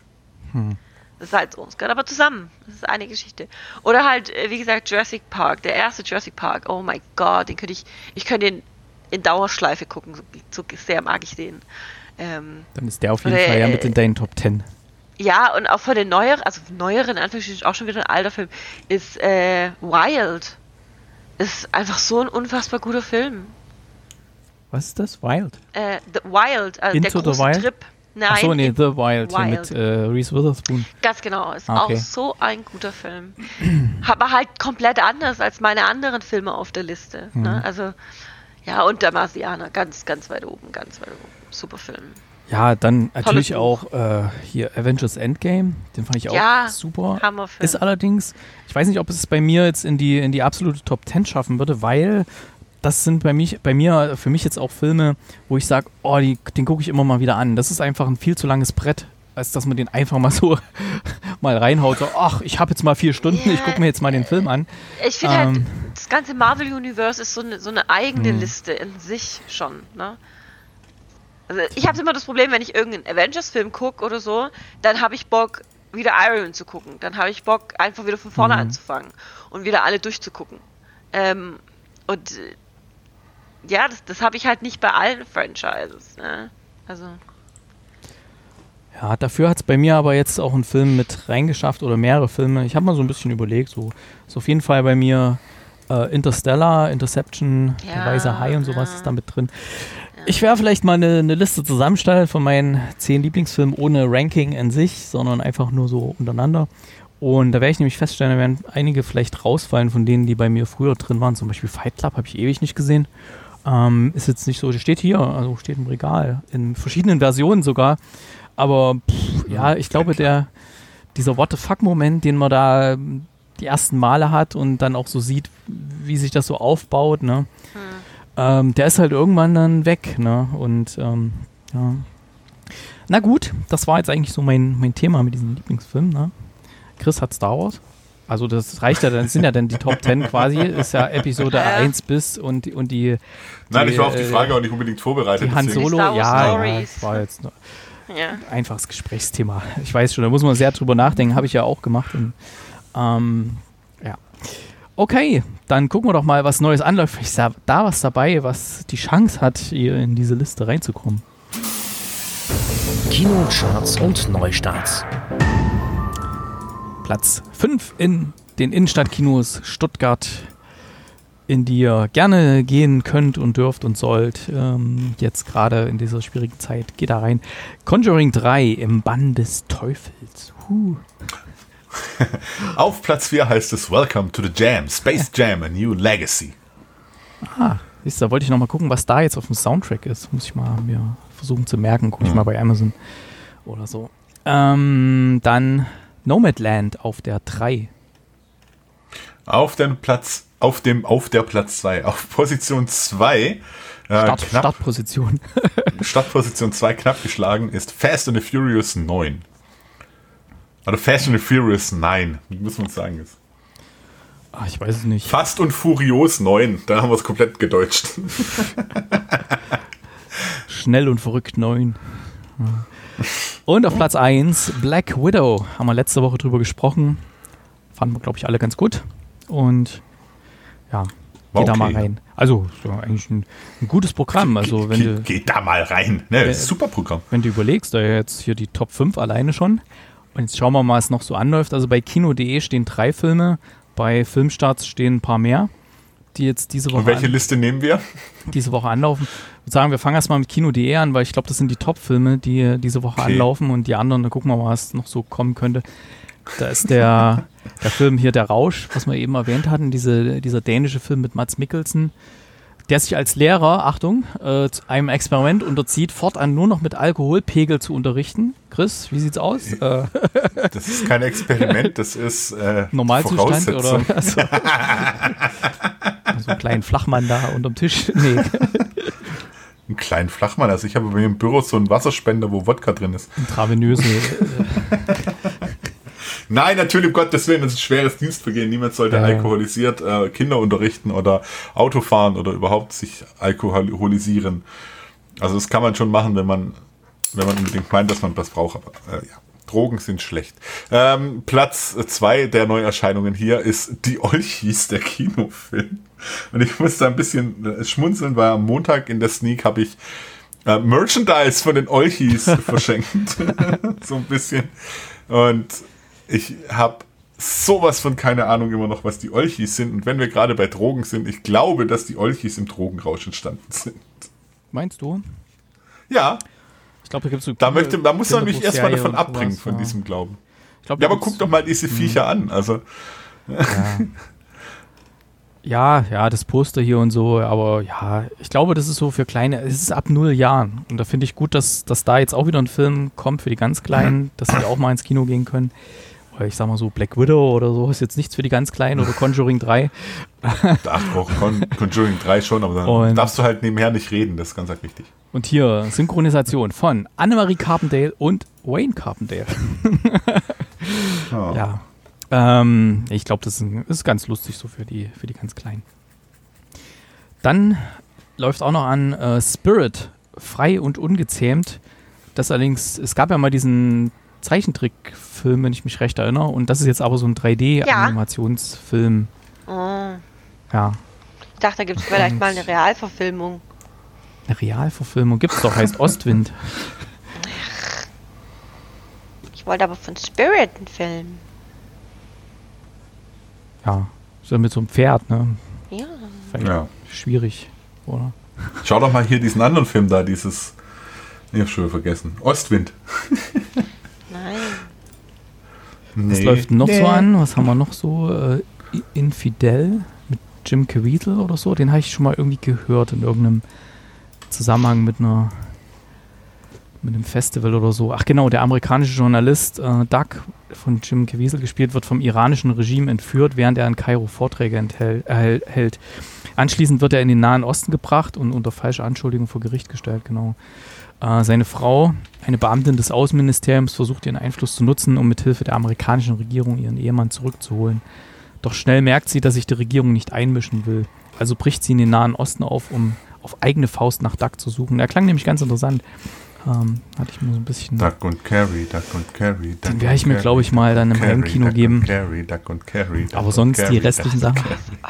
Hm. Das ist halt so. Es gehört aber zusammen. Das ist eine Geschichte. Oder halt, wie gesagt, Jurassic Park. Der erste Jurassic Park. Oh mein Gott, den könnte ich, ich könnte den in Dauerschleife gucken, so, so sehr mag ich den. Ähm, Dann ist der auf jeden oder, Fall ja mit in deinen Top Ten. Ja, und auch von den neueren, also neueren, Anführungsstrichen auch schon wieder ein alter Film, ist äh, Wild. Ist einfach so ein unfassbar guter Film. Was ist das? Wild? Äh, The Wild, also Into der große the Wild? Trip. Nein, Ach so, nee, The Wild, Wild. Hier mit äh, Reese Witherspoon. Ganz genau, ist ah, okay. auch so ein guter Film. Aber halt komplett anders als meine anderen Filme auf der Liste. Mhm. Ne? Also ja, und der Marsianer, ganz, ganz weit oben, ganz weit oben. Super Film. Ja, dann natürlich auch äh, hier Avengers Endgame, den fand ich auch ja, super. Hammerfilm. Ist allerdings, ich weiß nicht, ob es bei mir jetzt in die, in die absolute Top Ten schaffen würde, weil das sind bei, mich, bei mir, für mich jetzt auch Filme, wo ich sage, oh, die, den gucke ich immer mal wieder an. Das ist einfach ein viel zu langes Brett, als dass man den einfach mal so mal reinhaut. So, ach, ich habe jetzt mal vier Stunden, ja, ich gucke mir jetzt mal den Film an. Ich finde ähm, halt, das ganze Marvel-Universe ist so eine, so eine eigene mh. Liste in sich schon, ne? Also ich habe immer das Problem, wenn ich irgendeinen Avengers-Film gucke oder so, dann habe ich Bock, wieder Iron Man zu gucken. Dann habe ich Bock, einfach wieder von vorne mhm. anzufangen und wieder alle durchzugucken. Ähm, und äh, ja, das, das habe ich halt nicht bei allen Franchises, ne? Also... Ja, dafür hat es bei mir aber jetzt auch einen Film mit reingeschafft oder mehrere Filme. Ich habe mal so ein bisschen überlegt, so ist auf jeden Fall bei mir äh, Interstellar, Interception, ja, der Weiße Hai und sowas ja. ist da mit drin. Ja. Ich werde vielleicht mal eine, eine Liste zusammenstellen von meinen zehn Lieblingsfilmen ohne Ranking in sich, sondern einfach nur so untereinander. Und da werde ich nämlich feststellen, da werden einige vielleicht rausfallen von denen, die bei mir früher drin waren. Zum Beispiel Fight Club habe ich ewig nicht gesehen. Ähm, ist jetzt nicht so, der steht hier, also steht im Regal, in verschiedenen Versionen sogar. Aber pff, ja, ich glaube, der dieser What the fuck-Moment, den man da die ersten Male hat und dann auch so sieht, wie sich das so aufbaut, ne, hm. ähm, der ist halt irgendwann dann weg, ne, und ähm, ja. Na gut, das war jetzt eigentlich so mein, mein Thema mit diesem Lieblingsfilm, ne. Chris hat Star Wars. Also das reicht ja, dann sind ja dann die Top Ten quasi, ist ja Episode ja. eins bis und, und die, die Nein, ich war auf die Frage äh, auch nicht unbedingt vorbereitet. Die Han Solo, ja, ja, das war jetzt nur ja. einfaches Gesprächsthema. Ich weiß schon, da muss man sehr drüber nachdenken, habe ich ja auch gemacht. Und, ähm, ja. Okay, dann gucken wir doch mal, was Neues anläuft. Vielleicht ist da, da was dabei, was die Chance hat, hier in diese Liste reinzukommen. Kinocharts und Neustarts. Platz fünf in den Innenstadtkinos Stuttgart, in die ihr gerne gehen könnt und dürft und sollt. Ähm, jetzt gerade in dieser schwierigen Zeit. Geht da rein. Conjuring drei im Bann des Teufels. Huh. Auf Platz vier heißt es Welcome to the Jam, Space Jam, a New Legacy. Ah, siehst du, da wollte ich noch mal gucken, was da jetzt auf dem Soundtrack ist. Muss ich mal mir versuchen zu merken. Guck ich Mhm. mal bei Amazon oder so. Ähm, dann Nomadland auf der drei. Auf dem Platz, auf dem, auf der Platz zwei, auf Position zwei, äh, Start, knapp, Startposition. Startposition zwei knapp geschlagen ist Fast and the Furious neun. Oder Fast and the Furious neun, muss man sagen jetzt. Ach, ich weiß es nicht. Fast und Furios neun, da haben wir es komplett gedeutscht. Schnell und verrückt neun. Und auf Platz eins Black Widow. Haben wir letzte Woche drüber gesprochen. Fanden wir, glaube ich, alle ganz gut. Und ja, War geh da mal okay. rein. Also, ist ja eigentlich ein, ein gutes Programm. Also, wenn Ge- du, Geh da mal rein. Ne, Äh, super Programm. wenn du überlegst, da ja jetzt hier die Top fünf alleine schon. Und jetzt schauen wir mal, was noch so anläuft. Also bei kino punkt de stehen drei Filme. Bei Filmstarts stehen ein paar mehr, die jetzt diese Woche Und welche an- Liste nehmen wir? diese Woche anlaufen. Ich würde sagen, wir fangen erstmal mit kino punkt de an, weil ich glaube, das sind die Top-Filme, die diese Woche Okay. anlaufen, und die anderen, da gucken wir mal, was noch so kommen könnte. Da ist der, der Film hier, Der Rausch, was wir eben erwähnt hatten, diese, dieser dänische Film mit Mads Mikkelsen, der sich als Lehrer, Achtung, äh, zu einem Experiment unterzieht, fortan nur noch mit Alkoholpegel zu unterrichten. Chris, wie sieht's aus? Äh, Das ist kein Experiment, das ist äh, Normalzustand oder Voraussetzung. also, so einen kleinen Flachmann da unterm Tisch? Nee, Einen kleinen Flachmann. Also ich habe bei mir im Büro so einen Wasserspender, wo Wodka drin ist. intravenöse. Nein, natürlich, um Gottes Willen, das ist ein schweres Dienstvergehen. Niemand sollte Ja. alkoholisiert äh, Kinder unterrichten oder Auto fahren oder überhaupt sich alkoholisieren. Also das kann man schon machen, wenn man, wenn man unbedingt meint, dass man das braucht. Aber äh, ja, Drogen sind schlecht. Ähm, Platz zwei der Neuerscheinungen hier ist Die Olchis, der Kinofilm. Und ich muss da ein bisschen äh, schmunzeln, weil am Montag in der Sneak habe ich äh, Merchandise von den Olchis verschenkt. So ein bisschen. Und ich habe sowas von keine Ahnung immer noch, was die Olchis sind. Und wenn wir gerade bei Drogen sind, ich glaube, dass die Olchis im Drogenrausch entstanden sind. Meinst du? Ja, Ich glaube, da gibt es so da, möchte, da muss man mich Kinderbuchserie erstmal davon und abbringen, sowas, von ja. diesem Glauben. Ich glaub, Ja, da aber gibt's- guck doch mal diese Viecher an. Also, Ja, ja, das Poster hier und so, aber ja, ich glaube, das ist so für kleine, es ist ab null Jahren. Und da finde ich gut, dass, dass da jetzt auch wieder ein Film kommt für die ganz Kleinen, dass sie auch mal ins Kino gehen können. Weil ich sag mal so, Black Widow oder so ist jetzt nichts für die ganz Kleinen, oder Conjuring drei. ach doch, Con Conjuring drei schon, aber dann Und- darfst du halt nebenher nicht reden, das ist ganz arg wichtig. Und hier Synchronisation von Annemarie Carpendale und Wayne Carpendale. Ja. Ja. Ähm, ich glaube, das ist, ein- ist ganz lustig so für die, für die ganz Kleinen. Dann läuft auch noch an äh, Spirit, frei und ungezähmt. Das allerdings, es gab ja mal diesen Zeichentrickfilm, wenn ich mich recht erinnere, und das ist jetzt aber so ein drei D-Animationsfilm. Oh. Ja. Ich dachte, da gibt es vielleicht Und- mal eine Realverfilmung. Eine Realverfilmung gibt's doch, heißt Ostwind. Ich wollte aber von Spirit einen Film. Ja, so mit so einem Pferd, ne? Ja. Vielleicht Ja. schwierig, oder? Schau doch mal hier diesen anderen Film da, dieses, ich hab schon vergessen, Ostwind. Nein. Was Nee. läuft denn noch Nee. so an? Was haben wir noch so? Äh, I- Infidel mit Jim Caviezel oder so? Den habe ich schon mal irgendwie gehört in irgendeinem Zusammenhang mit einer mit einem Festival oder so. Ach genau, der amerikanische Journalist äh, Doug, von Jim Caviezel gespielt, wird vom iranischen Regime entführt, während er in Kairo Vorträge enthält, erhält, hält. Anschließend wird er in den Nahen Osten gebracht und unter falscher Anschuldigung vor Gericht gestellt, genau. Äh, seine Frau, eine Beamtin des Außenministeriums, versucht ihren Einfluss zu nutzen, um mithilfe der amerikanischen Regierung ihren Ehemann zurückzuholen. Doch schnell merkt sie, dass sich die Regierung nicht einmischen will. Also bricht sie in den Nahen Osten auf, um auf eigene Faust nach Doug zu suchen. Der klang nämlich ganz interessant. Ähm, hatte ich mir so ein bisschen... Duck und Carry, Duck und Carry. Den werde ich mir, glaube ich, mal dann im Heimkino geben. Duck und Carry, Duck und Carry. Aber sonst die restlichen Sachen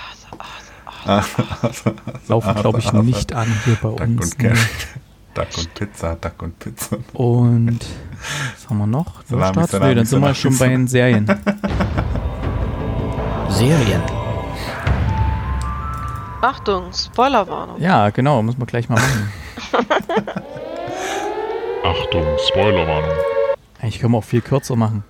laufen, glaube ich, nicht an hier bei Duck uns. Und Carry. Duck und Pizza, Duck und Pizza. Und was haben wir noch? Salami, Neustart? Salami, Nee, dann sind wir Salami, schon bei den Serien. Serien. Achtung, Spoilerwarnung. Ja, genau, müssen wir gleich mal machen. Achtung, Spoilerwarnung. Eigentlich können wir auch viel kürzer machen.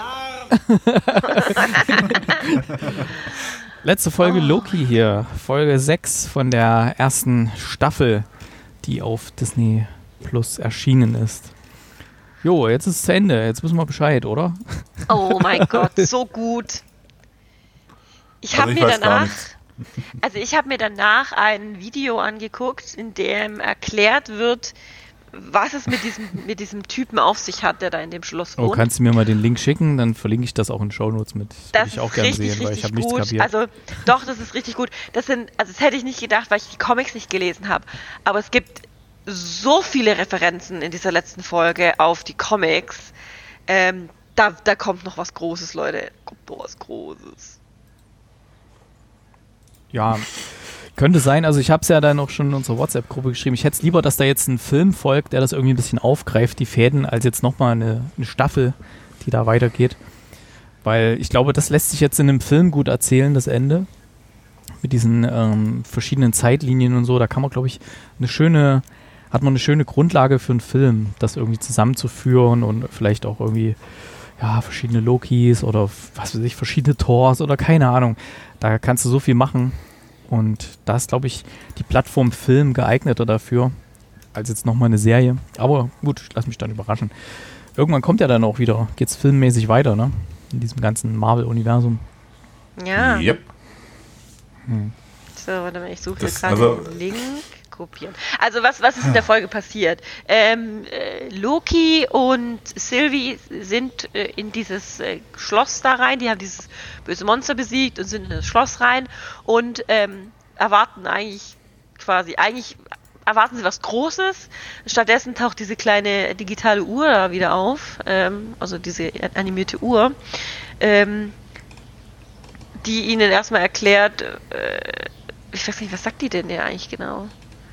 Letzte Folge Oh. Loki hier. Folge sechs von der ersten Staffel, die auf Disney Plus erschienen ist. Jo, jetzt ist es zu Ende. Jetzt wissen wir Bescheid, oder? Oh mein Gott, so gut. Ich Also habe ich mir weiß gar danach, nichts. also ich habe mir danach ein Video angeguckt, in dem erklärt wird, was es mit diesem, mit diesem Typen auf sich hat, der da in dem Schloss Oh, wohnt. kannst du mir mal den Link schicken? Dann verlinke ich das auch in Shownotes mit. Das Das würde ich auch ist gerne richtig, sehen, weil ich richtig habe nichts gut. kapiert. Also doch, das ist richtig gut. Das sind, also das hätte ich nicht gedacht, weil ich die Comics nicht gelesen habe. Aber es gibt so viele Referenzen in dieser letzten Folge auf die Comics. Ähm, da, da kommt noch was Großes, Leute. Kommt noch was Großes. Ja, könnte sein. Also ich habe es ja dann auch schon in unserer WhatsApp-Gruppe geschrieben. Ich hätte es lieber, dass da jetzt ein Film folgt, der das irgendwie ein bisschen aufgreift, die Fäden, als jetzt nochmal eine, eine Staffel, die da weitergeht. Weil ich glaube, das lässt sich jetzt in einem Film gut erzählen, das Ende. Mit diesen ähm, verschiedenen Zeitlinien und so. Da kann man, glaube ich, eine schöne, hat man eine schöne Grundlage für einen Film, das irgendwie zusammenzuführen und vielleicht auch irgendwie, ja, verschiedene Lokis oder was weiß ich, verschiedene Thors oder keine Ahnung. Da kannst du so viel machen. Und da ist, glaube ich, die Plattform Film geeigneter dafür, als jetzt nochmal eine Serie. Aber gut, lass mich dann überraschen. Irgendwann kommt ja dann auch wieder, geht's filmmäßig weiter, ne? In diesem ganzen Marvel-Universum. Ja. Yep. So, warte mal, ich suche hier Das- gerade also- den Link. Kopieren. Also was, was ist in der Folge passiert? Ähm, äh, Loki und Sylvie sind äh, in dieses äh, Schloss da rein, die haben dieses böse Monster besiegt und sind in das Schloss rein und ähm, erwarten eigentlich quasi, eigentlich erwarten sie was Großes. Stattdessen taucht diese kleine digitale Uhr da wieder auf, ähm, also diese animierte Uhr, ähm, die ihnen erstmal erklärt, äh, ich weiß nicht, was sagt die denn ja eigentlich genau?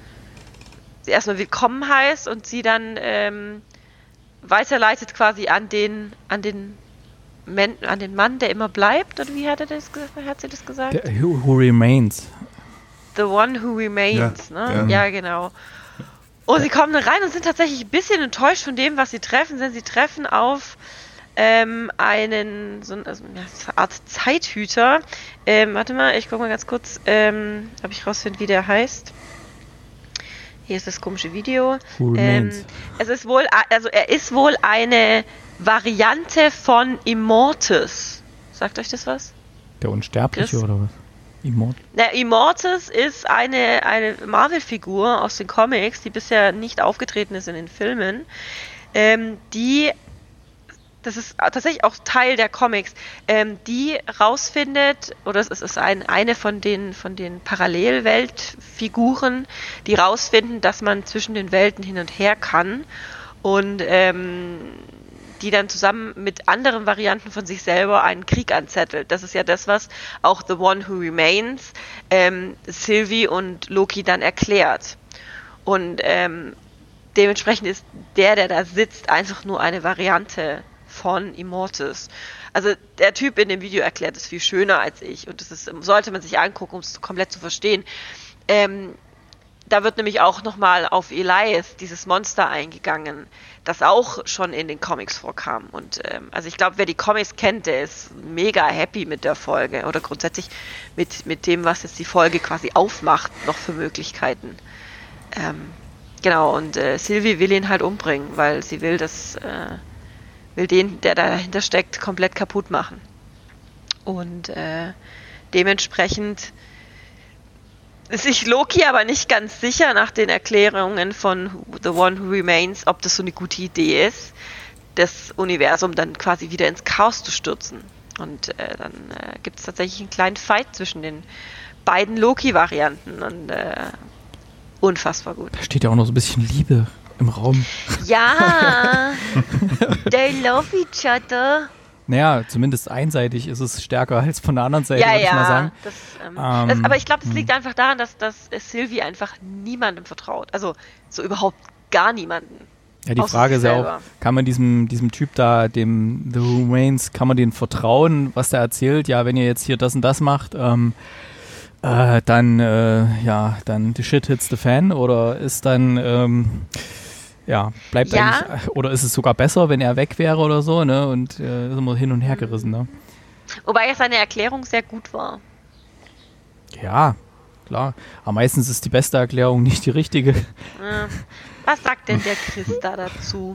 Sie erstmal willkommen heißt und sie dann ähm, weiterleitet quasi an den an den Men an den Mann, der immer bleibt, oder wie hat er das gesagt? Hat sie das gesagt? Der, who, who Remains. The one who remains, Ja, ne? ja. Ja, genau. Und sie kommen dann rein und sind tatsächlich ein bisschen enttäuscht von dem, was sie treffen, denn sie treffen auf ähm, einen, so, ein, also, ja, so eine Art Zeithüter. Ähm, warte mal, ich gucke mal ganz kurz, ähm, ob ich rausfinde, wie der heißt. Hier ist das komische Video. Who Ähm, Remains. es ist wohl, also er ist wohl eine Variante von Immortus. Sagt euch das was? Der Unsterbliche Chris? oder was? Immort. Na, Immortus ist eine, eine Marvel-Figur aus den Comics, die bisher nicht aufgetreten ist in den Filmen, ähm, die, das ist tatsächlich auch Teil der Comics, ähm, die rausfindet, oder es ist ein, eine von den, von den Parallelweltfiguren, die rausfinden, dass man zwischen den Welten hin und her kann und ähm, die dann zusammen mit anderen Varianten von sich selber einen Krieg anzettelt. Das ist ja das, was auch The One Who Remains ähm, Sylvie und Loki dann erklärt. Und ähm, dementsprechend ist der, der da sitzt, einfach nur eine Variante von Immortus. Also der Typ in dem Video erklärt es viel schöner als ich und das ist, sollte man sich angucken, um es komplett zu verstehen. Ähm, Da wird nämlich auch nochmal auf Elias, dieses Monster, eingegangen, das auch schon in den Comics vorkam. Und ähm, also ich glaube, wer die Comics kennt, der ist mega happy mit der Folge oder grundsätzlich mit, mit dem, was jetzt die Folge quasi aufmacht, noch für Möglichkeiten. Ähm, genau, und äh, Sylvie will ihn halt umbringen, weil sie will das, äh, will den, der dahinter steckt, komplett kaputt machen. Und äh, dementsprechend ist sich Loki aber nicht ganz sicher nach den Erklärungen von The One Who Remains, ob das so eine gute Idee ist, das Universum dann quasi wieder ins Chaos zu stürzen. Und äh, dann äh, gibt es tatsächlich einen kleinen Fight zwischen den beiden Loki-Varianten und äh, unfassbar gut. Da steht ja auch noch so ein bisschen Liebe im Raum. Ja, they love each other. Naja, zumindest einseitig ist es stärker als von der anderen Seite, Ja, würde ich mal ja. sagen. Das, ähm, Ähm, das, aber ich glaube, es hm. liegt einfach daran, dass, dass Sylvie einfach niemandem vertraut. Also so überhaupt gar niemanden. Ja, die Außer Frage sich ist ja auch, selber. kann man diesem, diesem Typ da, dem The Remains, kann man denen vertrauen, was der erzählt? Ja, wenn ihr jetzt hier das und das macht, ähm, äh, dann, äh, ja, dann the shit hits the fan, oder ist dann, ähm, ja, bleibt Ja. eigentlich, oder ist es sogar besser, wenn er weg wäre oder so, ne, und äh, ist immer hin und her gerissen, ne? Wobei ja seine Erklärung sehr gut war. Ja, klar, aber meistens ist die beste Erklärung nicht die richtige. Äh, was sagt denn der Chris da dazu?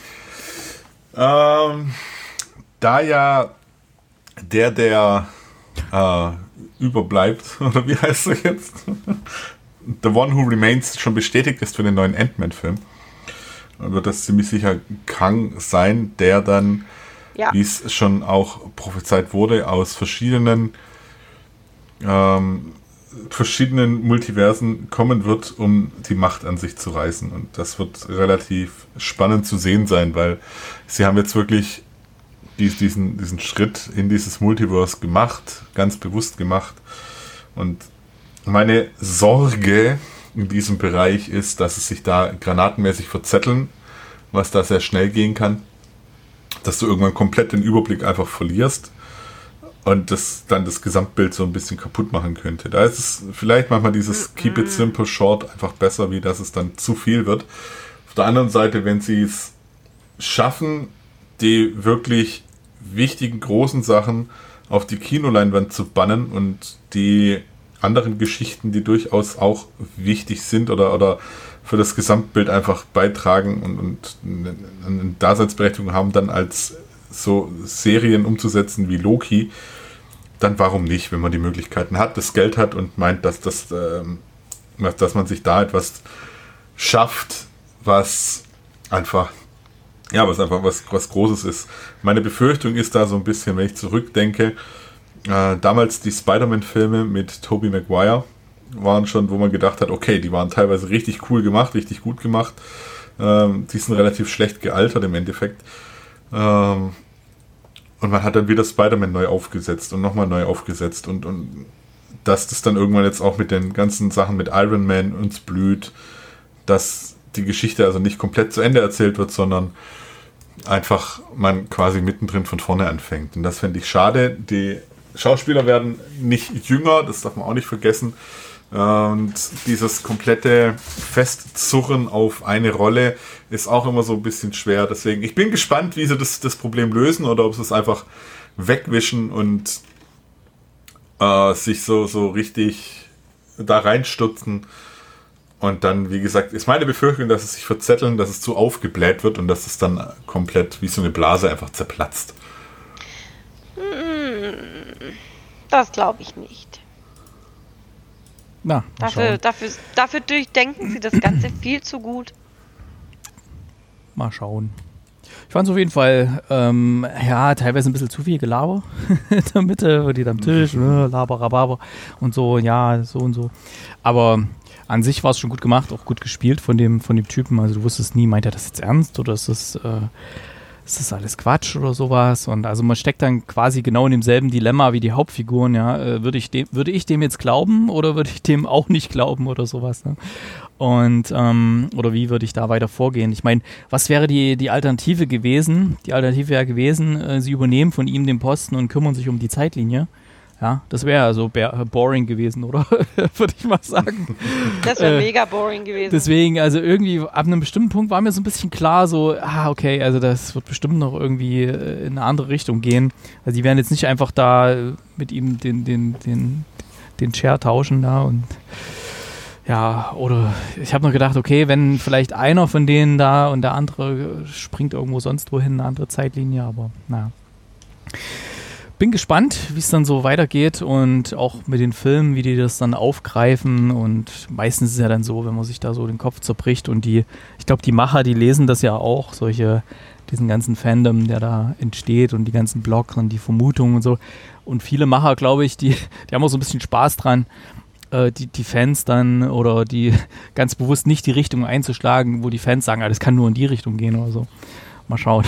Ähm, da ja der, der äh, überbleibt, oder wie heißt er jetzt? The One Who Remains schon bestätigt ist für den neuen Ant-Man-Film, wird das ziemlich sicher Kang sein, der dann, Ja. wie es schon auch prophezeit wurde, aus verschiedenen ähm, verschiedenen Multiversen kommen wird, um die Macht an sich zu reißen. Und das wird relativ spannend zu sehen sein, weil sie haben jetzt wirklich dies, diesen, diesen Schritt in dieses Multiverse gemacht, ganz bewusst gemacht. Und meine Sorge in diesem Bereich ist, dass es sich da granatenmäßig verzetteln, was da sehr schnell gehen kann, dass du irgendwann komplett den Überblick einfach verlierst und das dann das Gesamtbild so ein bisschen kaputt machen könnte. Da ist es vielleicht manchmal dieses Keep it simple short einfach besser, wie dass es dann zu viel wird. Auf der anderen Seite, wenn sie es schaffen, die wirklich wichtigen, großen Sachen auf die Kinoleinwand zu bannen und die anderen Geschichten, die durchaus auch wichtig sind oder, oder für das Gesamtbild einfach beitragen und, und eine Daseinsberechtigung haben, dann als so Serien umzusetzen wie Loki, dann warum nicht, wenn man die Möglichkeiten hat, das Geld hat und meint, dass, das, ähm, dass man sich da etwas schafft, was einfach, ja, was einfach was, was Großes ist. Meine Befürchtung ist da so ein bisschen, wenn ich zurückdenke, äh, damals die Spider-Man-Filme mit Tobey Maguire waren schon, wo man gedacht hat, okay, die waren teilweise richtig cool gemacht, richtig gut gemacht. Ähm, die sind relativ schlecht gealtert im Endeffekt. Ähm, und man hat dann wieder Spider-Man neu aufgesetzt und nochmal neu aufgesetzt. Und, und dass das dann irgendwann jetzt auch mit den ganzen Sachen mit Iron Man uns blüht, dass die Geschichte also nicht komplett zu Ende erzählt wird, sondern einfach man quasi mittendrin von vorne anfängt. Und das fände ich schade. Die Schauspieler werden nicht jünger, das darf man auch nicht vergessen. Und dieses komplette Festzurren auf eine Rolle ist auch immer so ein bisschen schwer. Deswegen, ich bin gespannt, wie sie das, das Problem lösen oder ob sie es einfach wegwischen und äh, sich so, so richtig da reinstutzen. Und dann, wie gesagt, ist meine Befürchtung, dass es sich verzetteln, dass es zu aufgebläht wird und dass es dann komplett wie so eine Blase einfach zerplatzt. Das glaube ich nicht. Na, mal Dafür, schauen. dafür, dafür durchdenken sie das Ganze viel zu gut. Mal schauen. Ich fand es auf jeden Fall, ähm, ja, teilweise ein bisschen zu viel Gelaber in der Mitte, wo die am Tisch, äh, laber, rababer und so, ja, so und so. Aber an sich war es schon gut gemacht, auch gut gespielt von dem, von dem Typen. Also du wusstest nie, meint er das jetzt ernst oder ist das, äh, ist das alles Quatsch oder sowas? Und also man steckt dann quasi genau in demselben Dilemma wie die Hauptfiguren, ja. Äh, würde ich dem, würde ich dem jetzt glauben oder würde ich dem auch nicht glauben oder sowas, ne? Und, ähm, oder wie würde ich da weiter vorgehen? Ich meine, was wäre die, die Alternative gewesen? Die Alternative wäre gewesen, äh, sie übernehmen von ihm den Posten und kümmern sich um die Zeitlinie. Ja, das wäre also boring gewesen, oder? Würde ich mal sagen. Das wäre Äh, mega boring gewesen. Deswegen, also irgendwie ab einem bestimmten Punkt war mir so ein bisschen klar, so, ah, okay, also das wird bestimmt noch irgendwie äh, in eine andere Richtung gehen. Also die werden jetzt nicht einfach da äh, mit ihm den, den, den, den Chair tauschen da und ja, oder ich habe noch gedacht, okay, wenn vielleicht einer von denen da und der andere springt irgendwo sonst wohin, eine andere Zeitlinie, aber naja. Bin gespannt, wie es dann so weitergeht und auch mit den Filmen, wie die das dann aufgreifen und meistens ist es ja dann so, wenn man sich da so den Kopf zerbricht und die, ich glaube die Macher, die lesen das ja auch, solche, diesen ganzen Fandom, der da entsteht und die ganzen Blogs und die Vermutungen und so und viele Macher, glaube ich, die, die haben auch so ein bisschen Spaß dran, äh, die, die Fans dann oder die ganz bewusst nicht die Richtung einzuschlagen, wo die Fans sagen, ah, das kann nur in die Richtung gehen oder so. Mal schauen.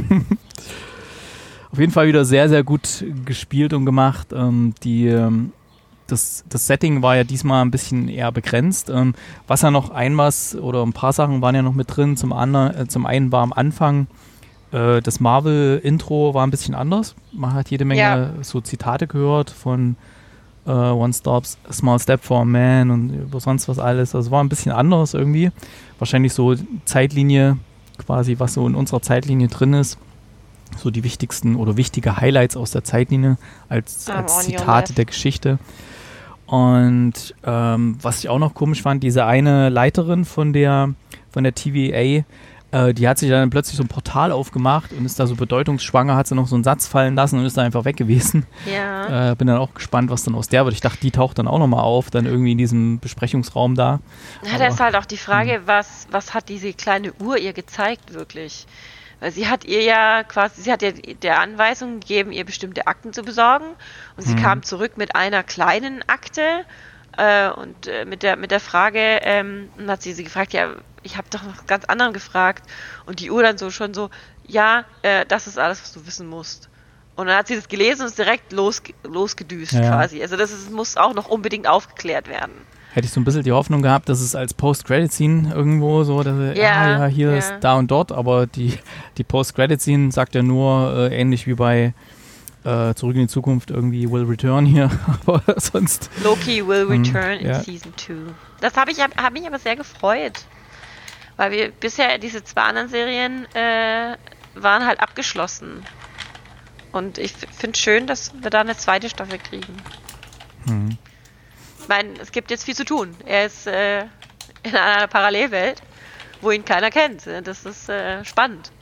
Auf jeden Fall wieder sehr, sehr gut gespielt und gemacht. Ähm, die, ähm, das, das Setting war ja diesmal ein bisschen eher begrenzt. Ähm, was ja noch ein was oder ein paar Sachen waren ja noch mit drin. Zum, anderen, äh, zum einen war am Anfang äh, das Marvel-Intro war ein bisschen anders. Man hat jede Menge ja. so Zitate gehört von äh, One Stop, Small Step for a Man und über sonst was alles. Also war ein bisschen anders irgendwie. Wahrscheinlich so Zeitlinie, quasi was so in unserer Zeitlinie drin ist. So die wichtigsten oder wichtige Highlights aus der Zeitlinie als, als Zitate der Geschichte. Und ähm, was ich auch noch komisch fand, diese eine Leiterin von der, von der T V A, äh, die hat sich dann plötzlich so ein Portal aufgemacht und ist da so bedeutungsschwanger, hat sie noch so einen Satz fallen lassen und ist dann einfach weg gewesen. Ja. Äh, bin dann auch gespannt, was dann aus der wird. Ich dachte, die taucht dann auch nochmal auf, dann irgendwie in diesem Besprechungsraum da. Ja, da ist halt auch die Frage, was, was hat diese kleine Uhr ihr gezeigt wirklich? Weil sie hat ihr ja quasi, sie hat ja der Anweisung gegeben, ihr bestimmte Akten zu besorgen. Und sie mhm. kam zurück mit einer kleinen Akte äh, und äh, mit der mit der Frage, ähm, und hat sie sie gefragt, ja, ich habe doch noch einen ganz anderen gefragt. Und die Uhr dann so schon so, ja, äh, das ist alles, was du wissen musst. Und dann hat sie das gelesen und ist direkt los, losgedüst ja. quasi. Also das ist, muss auch noch unbedingt aufgeklärt werden. Hätte ich so ein bisschen die Hoffnung gehabt, dass es als Post-Credit-Scene irgendwo so, dass er, ja, ah, ja, hier ja. ist da und dort, aber die, die Post-Credit-Scene sagt ja nur, äh, ähnlich wie bei äh, Zurück in die Zukunft, irgendwie will return hier, aber sonst... Loki will return ähm, in ja. Season two. Das habe ich, hab, hab mich aber sehr gefreut, weil wir bisher diese zwei anderen Serien äh, waren halt abgeschlossen. Und ich finde es schön, dass wir da eine zweite Staffel kriegen. Mhm. Ich meine, es gibt jetzt viel zu tun. Er ist äh, in einer Parallelwelt, wo ihn keiner kennt. Das ist äh, spannend.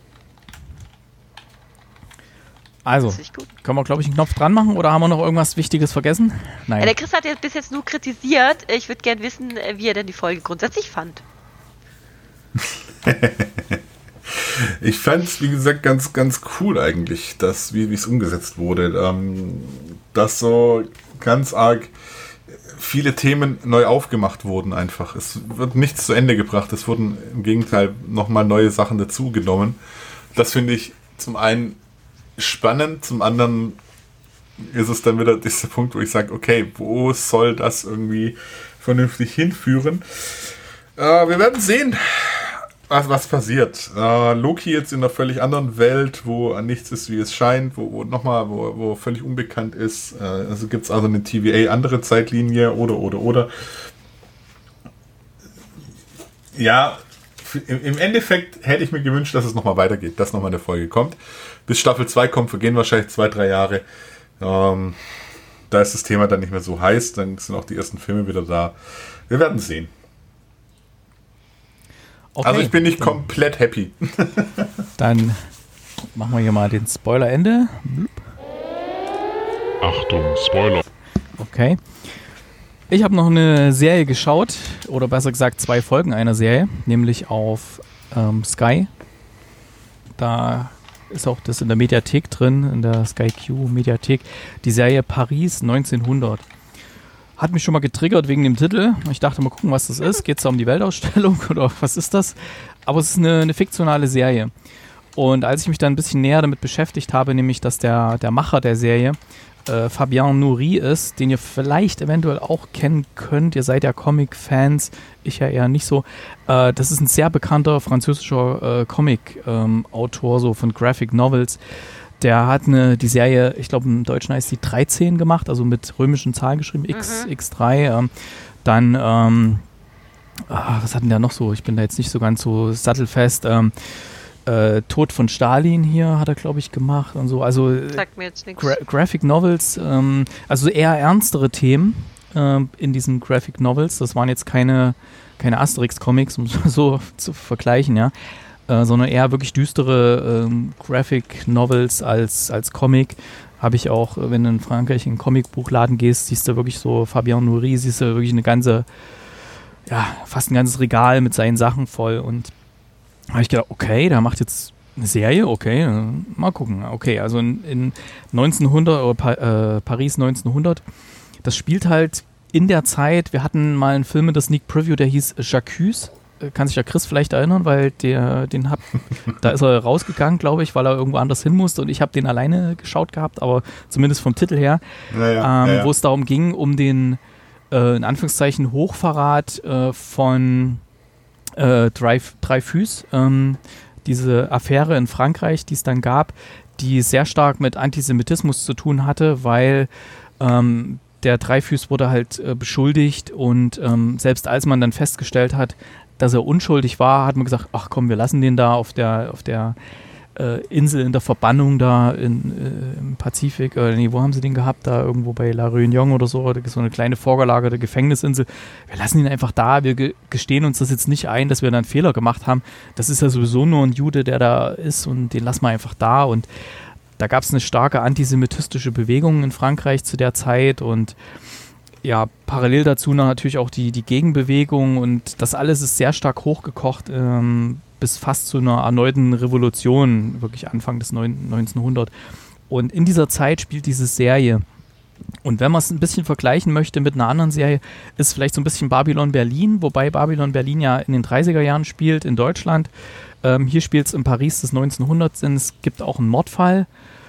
Also, können wir, glaube ich, einen Knopf dran machen oder haben wir noch irgendwas Wichtiges vergessen? Nein. Ja, der Chris hat jetzt bis jetzt nur kritisiert. Ich würde gerne wissen, wie er denn die Folge grundsätzlich fand. Ich fand es, wie gesagt, ganz, ganz cool eigentlich, dass, wie es umgesetzt wurde. Ähm, dass so ganz arg viele Themen neu aufgemacht wurden einfach. Es wird nichts zu Ende gebracht. Es wurden im Gegenteil nochmal neue Sachen dazugenommen. Das finde ich zum einen spannend, zum anderen ist es dann wieder dieser Punkt, wo ich sage, okay, wo soll das irgendwie vernünftig hinführen? Äh, wir werden sehen, was, was passiert. Äh, Loki jetzt in einer völlig anderen Welt, wo nichts ist, wie es scheint, wo, wo nochmal, wo, wo völlig unbekannt ist. Äh, also gibt es also eine T V A, andere Zeitlinie oder, oder, oder. Ja, im, im Endeffekt hätte ich mir gewünscht, dass es nochmal weitergeht, dass nochmal eine Folge kommt. Bis Staffel zwei kommt, vergehen wahrscheinlich zwei, drei Jahre. Ähm, da ist das Thema dann nicht mehr so heiß, dann sind auch die ersten Filme wieder da. Wir werden sehen. Okay, also ich bin nicht komplett happy. Dann machen wir hier mal den Spoiler-Ende. Achtung, Spoiler. Okay. Ich habe noch eine Serie geschaut, oder besser gesagt zwei Folgen einer Serie, nämlich auf ähm, Sky. Da ist auch das in der Mediathek drin, in der Sky Q Mediathek, die Serie Paris neunzehnhundert. Hat mich schon mal getriggert wegen dem Titel. Ich dachte mal gucken, was das ist. Geht es da um die Weltausstellung oder was ist das? Aber es ist eine, eine fiktionale Serie. Und als ich mich dann ein bisschen näher damit beschäftigt habe, nämlich, dass der, der Macher der Serie äh, Fabien Nourry ist, den ihr vielleicht eventuell auch kennen könnt. Ihr seid ja Comic-Fans, ich ja eher nicht so. Äh, das ist ein sehr bekannter französischer äh, Comic-Autor, ähm, so von Graphic Novels. Der hat eine, die Serie, ich glaube im Deutschen heißt die dreizehn gemacht, also mit römischen Zahlen geschrieben, X, mhm. X drei. Ähm, dann, ähm, ah, was hat denn der noch so? Ich bin da jetzt nicht so ganz so sattelfest. Ähm, äh, Tod von Stalin hier hat er, glaube ich, gemacht und so. Also sagt mir jetzt nichts. Gra- Graphic Novels, ähm, also eher ernstere Themen äh, in diesen Graphic Novels. Das waren jetzt keine, keine Asterix-Comics, um so zu vergleichen, ja. Äh, sondern eher wirklich düstere ähm, Graphic Novels als, als Comic. Habe ich auch, wenn du in Frankreich in einen Comicbuchladen gehst, siehst du wirklich so Fabien Nourry, siehst du wirklich eine ganze, ja, fast ein ganzes Regal mit seinen Sachen voll. Und habe ich gedacht, okay, der macht jetzt eine Serie, okay, äh, mal gucken. Okay, also in, in neunzehnhundert, oder pa- äh, Paris neunzehnhundert, das spielt halt in der Zeit, wir hatten mal einen Film in der Sneak Preview, der hieß J'accuse. Kann sich ja Chris vielleicht erinnern, weil der, den hab, da ist er rausgegangen, glaube ich, weil er irgendwo anders hin musste und ich habe den alleine geschaut gehabt, aber zumindest vom Titel her, ja, ja, ähm, ja, ja. wo es darum ging, um den, äh, in Anführungszeichen, Hochverrat äh, von äh, Dreyfus, ähm, diese Affäre in Frankreich, die es dann gab, die sehr stark mit Antisemitismus zu tun hatte, weil ähm, der Dreyfus wurde halt äh, beschuldigt und ähm, selbst als man dann festgestellt hat, dass er unschuldig war, hat man gesagt, ach komm, wir lassen den da auf der auf der äh, Insel in der Verbannung da in, äh, im Pazifik, äh, nee, wo haben sie den gehabt? Da irgendwo bei La Réunion oder so, da ist so eine kleine vorgelagerte Gefängnisinsel. Wir lassen ihn einfach da, wir ge- gestehen uns das jetzt nicht ein, dass wir da einen Fehler gemacht haben. Das ist ja sowieso nur ein Jude, der da ist und den lassen wir einfach da und da gab es eine starke antisemitistische Bewegung in Frankreich zu der Zeit und ja, parallel dazu natürlich auch die, die Gegenbewegung und das alles ist sehr stark hochgekocht ähm, bis fast zu einer erneuten Revolution, wirklich Anfang des neunzehnhundert. Und in dieser Zeit spielt diese Serie. Und wenn man es ein bisschen vergleichen möchte mit einer anderen Serie, ist vielleicht so ein bisschen Babylon Berlin, wobei Babylon Berlin ja in den dreißiger Jahren spielt in Deutschland. Ähm, hier spielt es in Paris des neunzehnhunderts. Es gibt auch einen Mordfall.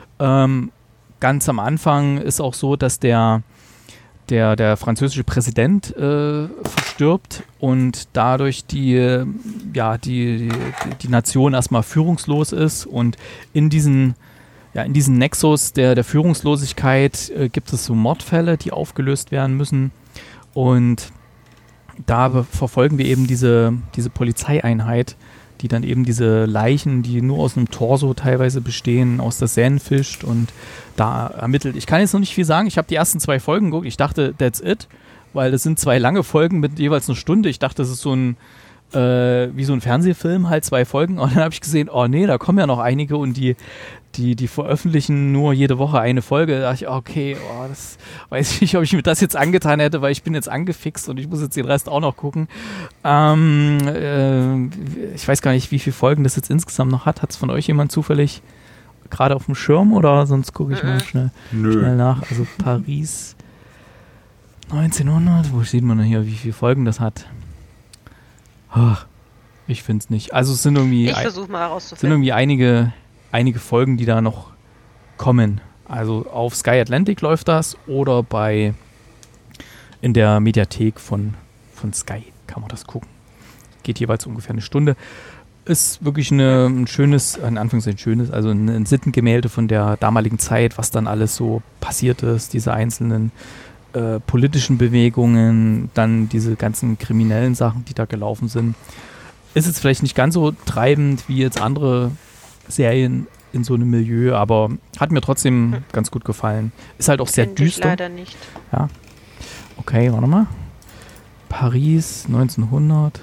Ähm, ganz am Anfang ist auch so, dass der Der, der französische Präsident äh, verstirbt und dadurch die, ja, die, die, die Nation erstmal führungslos ist und in diesen, ja, in diesen Nexus der, der Führungslosigkeit äh, gibt es so Mordfälle, die aufgelöst werden müssen und da be- verfolgen wir eben diese, diese Polizeieinheit, die dann eben diese Leichen, die nur aus einem Torso teilweise bestehen, aus der Seine fischt und da ermittelt. Ich kann jetzt noch nicht viel sagen. Ich habe die ersten zwei Folgen geguckt. Ich dachte, that's it, weil das sind zwei lange Folgen mit jeweils einer Stunde. Ich dachte, das ist so ein, äh, wie so ein Fernsehfilm, halt zwei Folgen. Und dann habe ich gesehen, oh nee, da kommen ja noch einige und die, die, die veröffentlichen nur jede Woche eine Folge. Da dachte ich, okay, oh, das weiß ich nicht, ob ich mir das jetzt angetan hätte, weil ich bin jetzt angefixt und ich muss jetzt den Rest auch noch gucken. Ähm, äh, ich weiß gar nicht, wie viele Folgen das jetzt insgesamt noch hat. Hat es von euch jemand zufällig gerade auf dem Schirm oder sonst gucke ich mal schnell, schnell nach. Also Paris neunzehnhundert, wo sieht man denn hier, wie viele Folgen das hat? Oh, ich finde es nicht. Also es sind irgendwie, Ich versuche mal sind herauszufinden. irgendwie einige, einige Folgen, die da noch kommen. Also auf Sky Atlantic läuft das oder bei in der Mediathek von, von Sky kann man das gucken. Geht jeweils ungefähr eine Stunde. Ist wirklich eine, ein schönes, in Anführungszeichen schönes, also ein, ein Sittengemälde von der damaligen Zeit, was dann alles so passiert ist, diese einzelnen äh, politischen Bewegungen, dann diese ganzen kriminellen Sachen, die da gelaufen sind. Ist jetzt vielleicht nicht ganz so treibend wie jetzt andere Serien in so einem Milieu, aber hat mir trotzdem hm. ganz gut gefallen. Ist halt auch sehr Find ich düster. leider nicht. Ja. Okay, warte mal. Paris neunzehnhundert.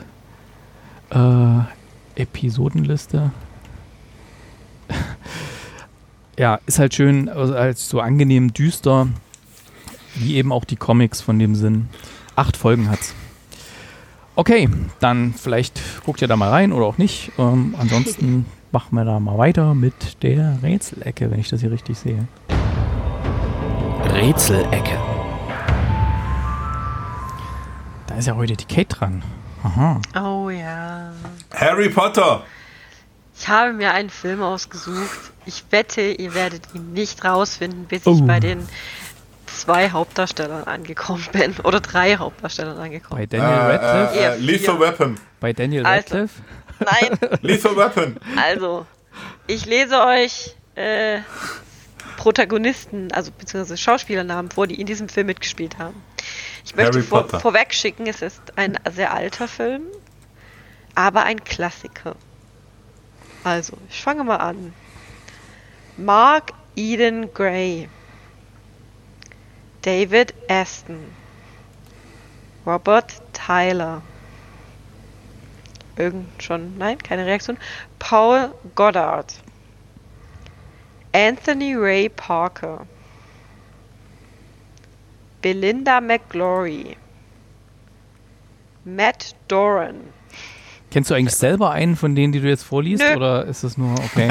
Äh, Episodenliste. Ja, ist halt schön, also als so angenehm düster, wie eben auch die Comics von dem Sinn. Acht Folgen hat's. Okay, dann vielleicht guckt ihr da mal rein oder auch nicht. Ähm, ansonsten machen wir da mal weiter mit der Rätselecke, wenn ich das hier richtig sehe. Rätselecke. Da ist ja heute die Kate dran. Aha. Oh ja. Harry Potter! Ich habe mir einen Film ausgesucht. Ich wette, ihr werdet ihn nicht rausfinden, bis Oh. ich bei den zwei Hauptdarstellern angekommen bin. Oder drei Hauptdarstellern angekommen Bei bin. Daniel Äh, Radcliffe. äh, Ja, äh, Lethal vier. Weapon. Bei Daniel Also. Radcliffe. Nein, Lethal Weapon. also, ich lese euch äh, Protagonisten, also beziehungsweise Schauspielernamen vor, die in diesem Film mitgespielt haben. Ich möchte Harry vor, Potter. vorweg schicken, es ist ein sehr alter Film, aber ein Klassiker. Also, ich fange mal an. Mark Eden Gray, David Aston, Robert Tyler, irgend schon, nein, keine Reaktion, Paul Goddard, Anthony Ray Parker, Belinda McGlory, Matt Doran. Kennst du eigentlich selber einen von denen, die du jetzt vorliest? Nö. Oder ist das nur, okay.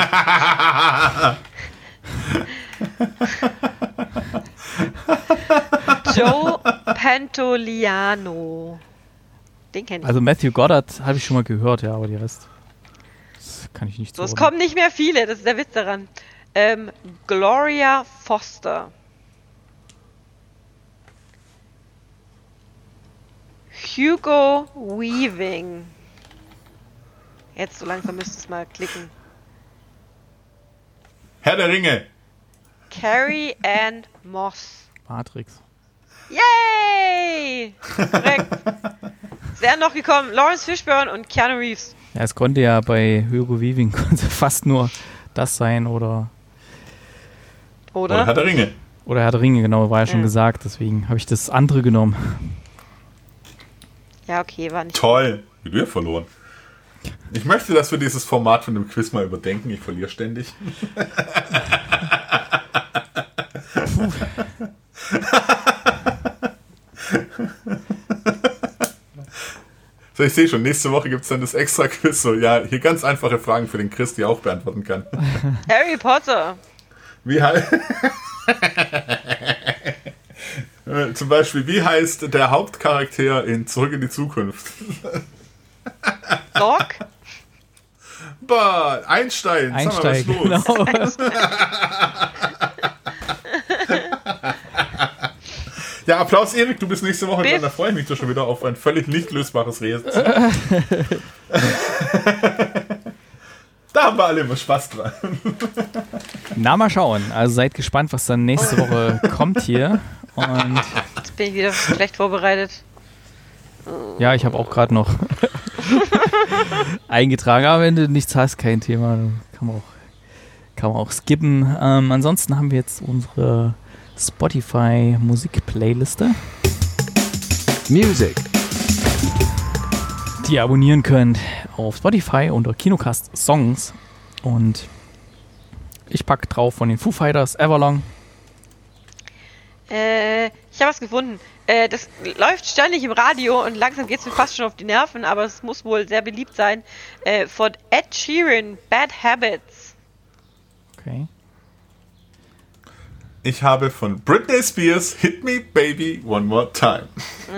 Joe Pantoliano. Den kenne ich. Also Matthew Goddard habe ich schon mal gehört, ja, aber die Rest das kann ich nicht So, es zuordnen. kommen nicht mehr viele, das ist der Witz daran. Ähm, Gloria Foster. Hugo Weaving. Jetzt so langsam müsste es mal klicken. Herr der Ringe. Carrie Ann Moss. Matrix. Yay! Korrekt. Sehr noch gekommen. Lawrence Fishburne und Keanu Reeves. Ja, es konnte ja bei Hugo Weaving konnte fast nur das sein oder Oder? Oder Herr der Ringe. oder Herr der Ringe, genau, war ja schon Ja. gesagt, deswegen habe ich das andere genommen. Ja, okay, war nicht. Toll. Wie du ja verloren. Ich möchte, dass wir dieses Format von dem Quiz mal überdenken. Ich verliere ständig. So, ich sehe schon, nächste Woche gibt es dann das extra Quiz. So, ja, hier ganz einfache Fragen für den Chris, die er auch beantworten kann. Harry Potter. Wie heißt... Zum Beispiel, wie heißt der Hauptcharakter in Zurück in die Zukunft? Doc. Bah, Einstein. Sag mal, was ist Einsteigen, los? genau. Ja, Applaus, Erik, du bist nächste Woche Biff. dran. Da freue ich mich doch schon wieder auf ein völlig nicht lösbares Rätsel. Da haben wir alle immer Spaß dran. Na, mal schauen. Also seid gespannt, was dann nächste Woche kommt hier. Und Jetzt bin ich wieder schlecht vorbereitet. ja, ich habe auch gerade noch eingetragen. Aber wenn du nichts hast, kein Thema. Dann kann man auch, kann man auch skippen. Ähm, ansonsten haben wir jetzt unsere Spotify-Musik-Playliste, Music. die ihr abonnieren könnt auf Spotify unter Kinocast Songs. Und ich packe drauf von den Foo Fighters Everlong. Äh, ich habe was gefunden. Äh, das läuft ständig im Radio und langsam geht es mir fast schon auf die Nerven, aber es muss wohl sehr beliebt sein. Äh, von Ed Sheeran, Bad Habits. Okay. Ich habe von Britney Spears Hit Me Baby One More Time.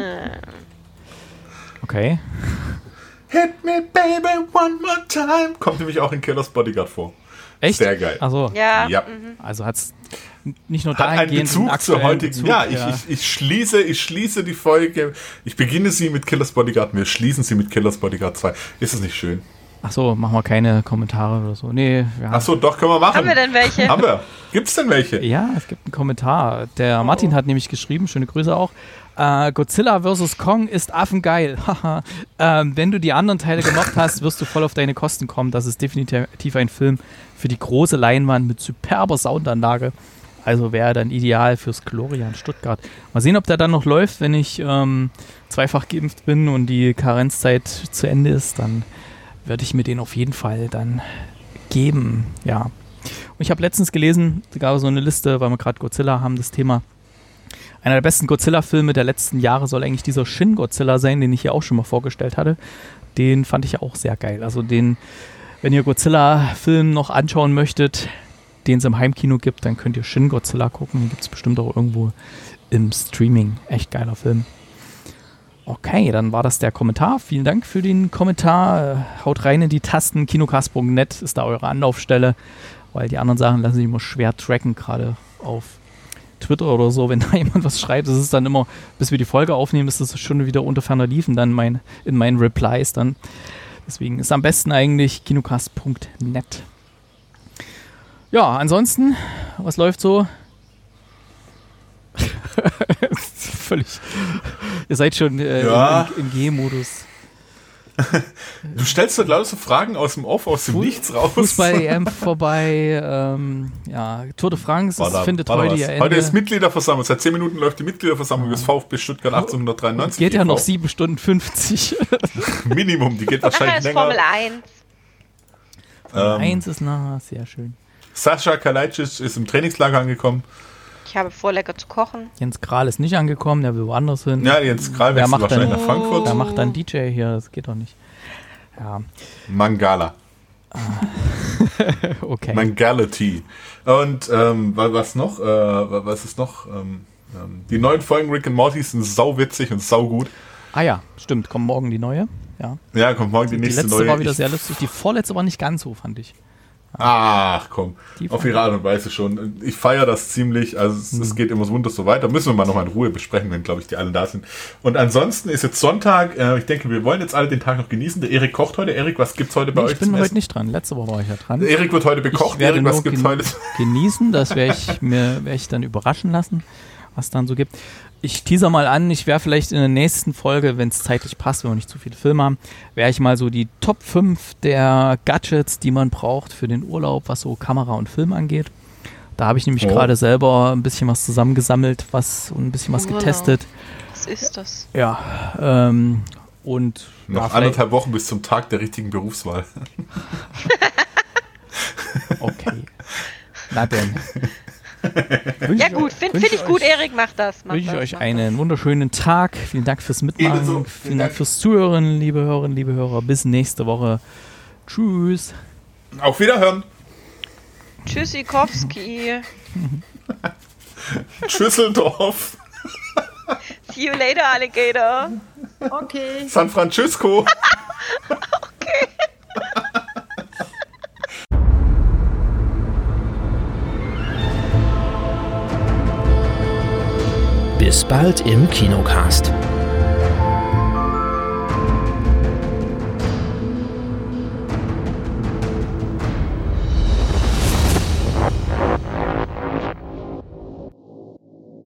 Okay. Hit me baby one more time. Kommt nämlich auch in Killers Bodyguard vor. Echt? Sehr geil. Achso. Ja. Ja. Also hat es nicht nur Hat einen dahingehend einen Bezug zur aktuellen heutigen. Bezug, ja, ich, ich, ich schließe, ich schließe die Folge. Ich beginne sie mit Killers Bodyguard. Wir schließen sie mit Killers Bodyguard zwei. Ist es nicht schön? Achso, machen wir keine Kommentare oder so. Nee, wir haben, Achso, doch, können wir machen. Haben wir denn welche? Haben wir. Gibt's denn welche? ja, es gibt einen Kommentar. Der Martin hat nämlich geschrieben, schöne Grüße auch. Äh, Godzilla versus. Kong ist affengeil. Haha. ähm, wenn du die anderen Teile gemacht hast, wirst du voll auf deine Kosten kommen. Das ist definitiv ein Film für die große Leinwand mit superber Soundanlage. Also wäre er dann ideal fürs Glorian Stuttgart. Mal sehen, ob der dann noch läuft, wenn ich ähm, zweifach geimpft bin und die Karenzzeit zu Ende ist. Dann werde ich mir den auf jeden Fall dann geben. Ja. Und ich habe letztens gelesen, da gab es so eine Liste, weil wir gerade Godzilla haben, das Thema. Einer der besten Godzilla-Filme der letzten Jahre soll eigentlich dieser Shin Godzilla sein, den ich hier auch schon mal vorgestellt hatte. Den fand ich ja auch sehr geil. Also den, wenn ihr Godzilla-Film noch anschauen möchtet, den es im Heimkino gibt, dann könnt ihr Shin Godzilla gucken. Den gibt es bestimmt auch irgendwo im Streaming. Echt geiler Film. Okay, dann war das der Kommentar. Vielen Dank für den Kommentar. Äh, haut rein in die Tasten. Kinocast punkt net ist da eure Anlaufstelle, weil die anderen Sachen lassen sich immer schwer tracken, gerade auf Twitter oder so. Wenn da jemand was schreibt, das ist dann immer, bis wir die Folge aufnehmen, ist das schon wieder unter ferner Liefen dann mein, in meinen Replies dann. Deswegen ist am besten eigentlich Kinocast punkt net. Ja, ansonsten, was läuft so? Völlig. Ihr seid schon äh, Ja. im, im G-Modus. Du stellst dort lauter so Fragen aus dem Off, aus dem Fu- Nichts raus. Fußball-E M vorbei. Ähm, ja, Tour de France War da- es findet war da heute was? ihr Ende. Heute ist Mitgliederversammlung. Seit zehn Minuten läuft die Mitgliederversammlung des VfB Stuttgart achtzehnhundertdreiundneunzig. Geht ja noch e V. sieben Stunden fünfzig. Minimum, die geht Nachher wahrscheinlich ist länger. Formel eins. Ähm, Eins ist nah, sehr schön. Sascha Kalajdzic ist im Trainingslager angekommen. Ich habe vor, lecker zu kochen. Jens Kral ist nicht angekommen, der will woanders hin. Ja, jetzt gerade Wer wechselt macht wahrscheinlich denn- nach Frankfurt. Der macht dann D J hier, das geht doch nicht. Ja, Mangala. okay. Mangality. Und ähm, wa- was noch? Äh, wa- was ist noch? Ähm, Ähm, die neuen Folgen Rick and Morty sind sauwitzig und saugut. Ah ja, stimmt. Kommt morgen die neue. Ja, ja kommt morgen die, die nächste letzte neue. Die letzte war wieder ich, sehr lustig. Die vorletzte war nicht ganz so, fand ich. Ach komm, Die auf ihre Art und Weise schon. Ich feiere das ziemlich, also es, mhm. es geht immer so munter so weiter. Müssen wir mal nochmal in Ruhe besprechen, wenn, glaube ich, die alle da sind. Und ansonsten ist jetzt Sonntag, äh, ich denke, wir wollen jetzt alle den Tag noch genießen. Der Erik kocht heute. Erik, was gibt's heute bei nee, euch ich bin zum heute Essen? nicht dran. Letzte Woche war ich ja dran. Der Erik wird heute bekocht. Ich werde Erik, was nur gibt's gen- heute? genießen, das werde ich mir werd ich dann überraschen lassen, was dann so gibt. Ich teaser mal an, ich werde vielleicht in der nächsten Folge, wenn es zeitlich passt, wenn wir nicht zu viele Filme haben, werde ich mal so die Top fünf der Gadgets, die man braucht für den Urlaub, was so Kamera und Film angeht. Da habe ich nämlich oh. gerade selber ein bisschen was zusammengesammelt, was und ein bisschen was Urlaub. getestet. Was ist das? Ja, ähm, und Noch ja, anderthalb Wochen bis zum Tag der richtigen Berufswahl. Okay. Na denn. Ja gut, finde find ich gut, Erik, mach das. Mach Wünsche ich das, euch mach einen das. wunderschönen Tag. Vielen Dank fürs Mitmachen. Ebenso. Vielen, Vielen Dank Dank. fürs Zuhören, liebe Hörerinnen, liebe Hörer. Bis nächste Woche. Tschüss. Auf Wiederhören. Tschüssikowski. Schüsseldorf. See you later, Alligator. Okay. San Francisco. Okay. Bis bald im Kinocast.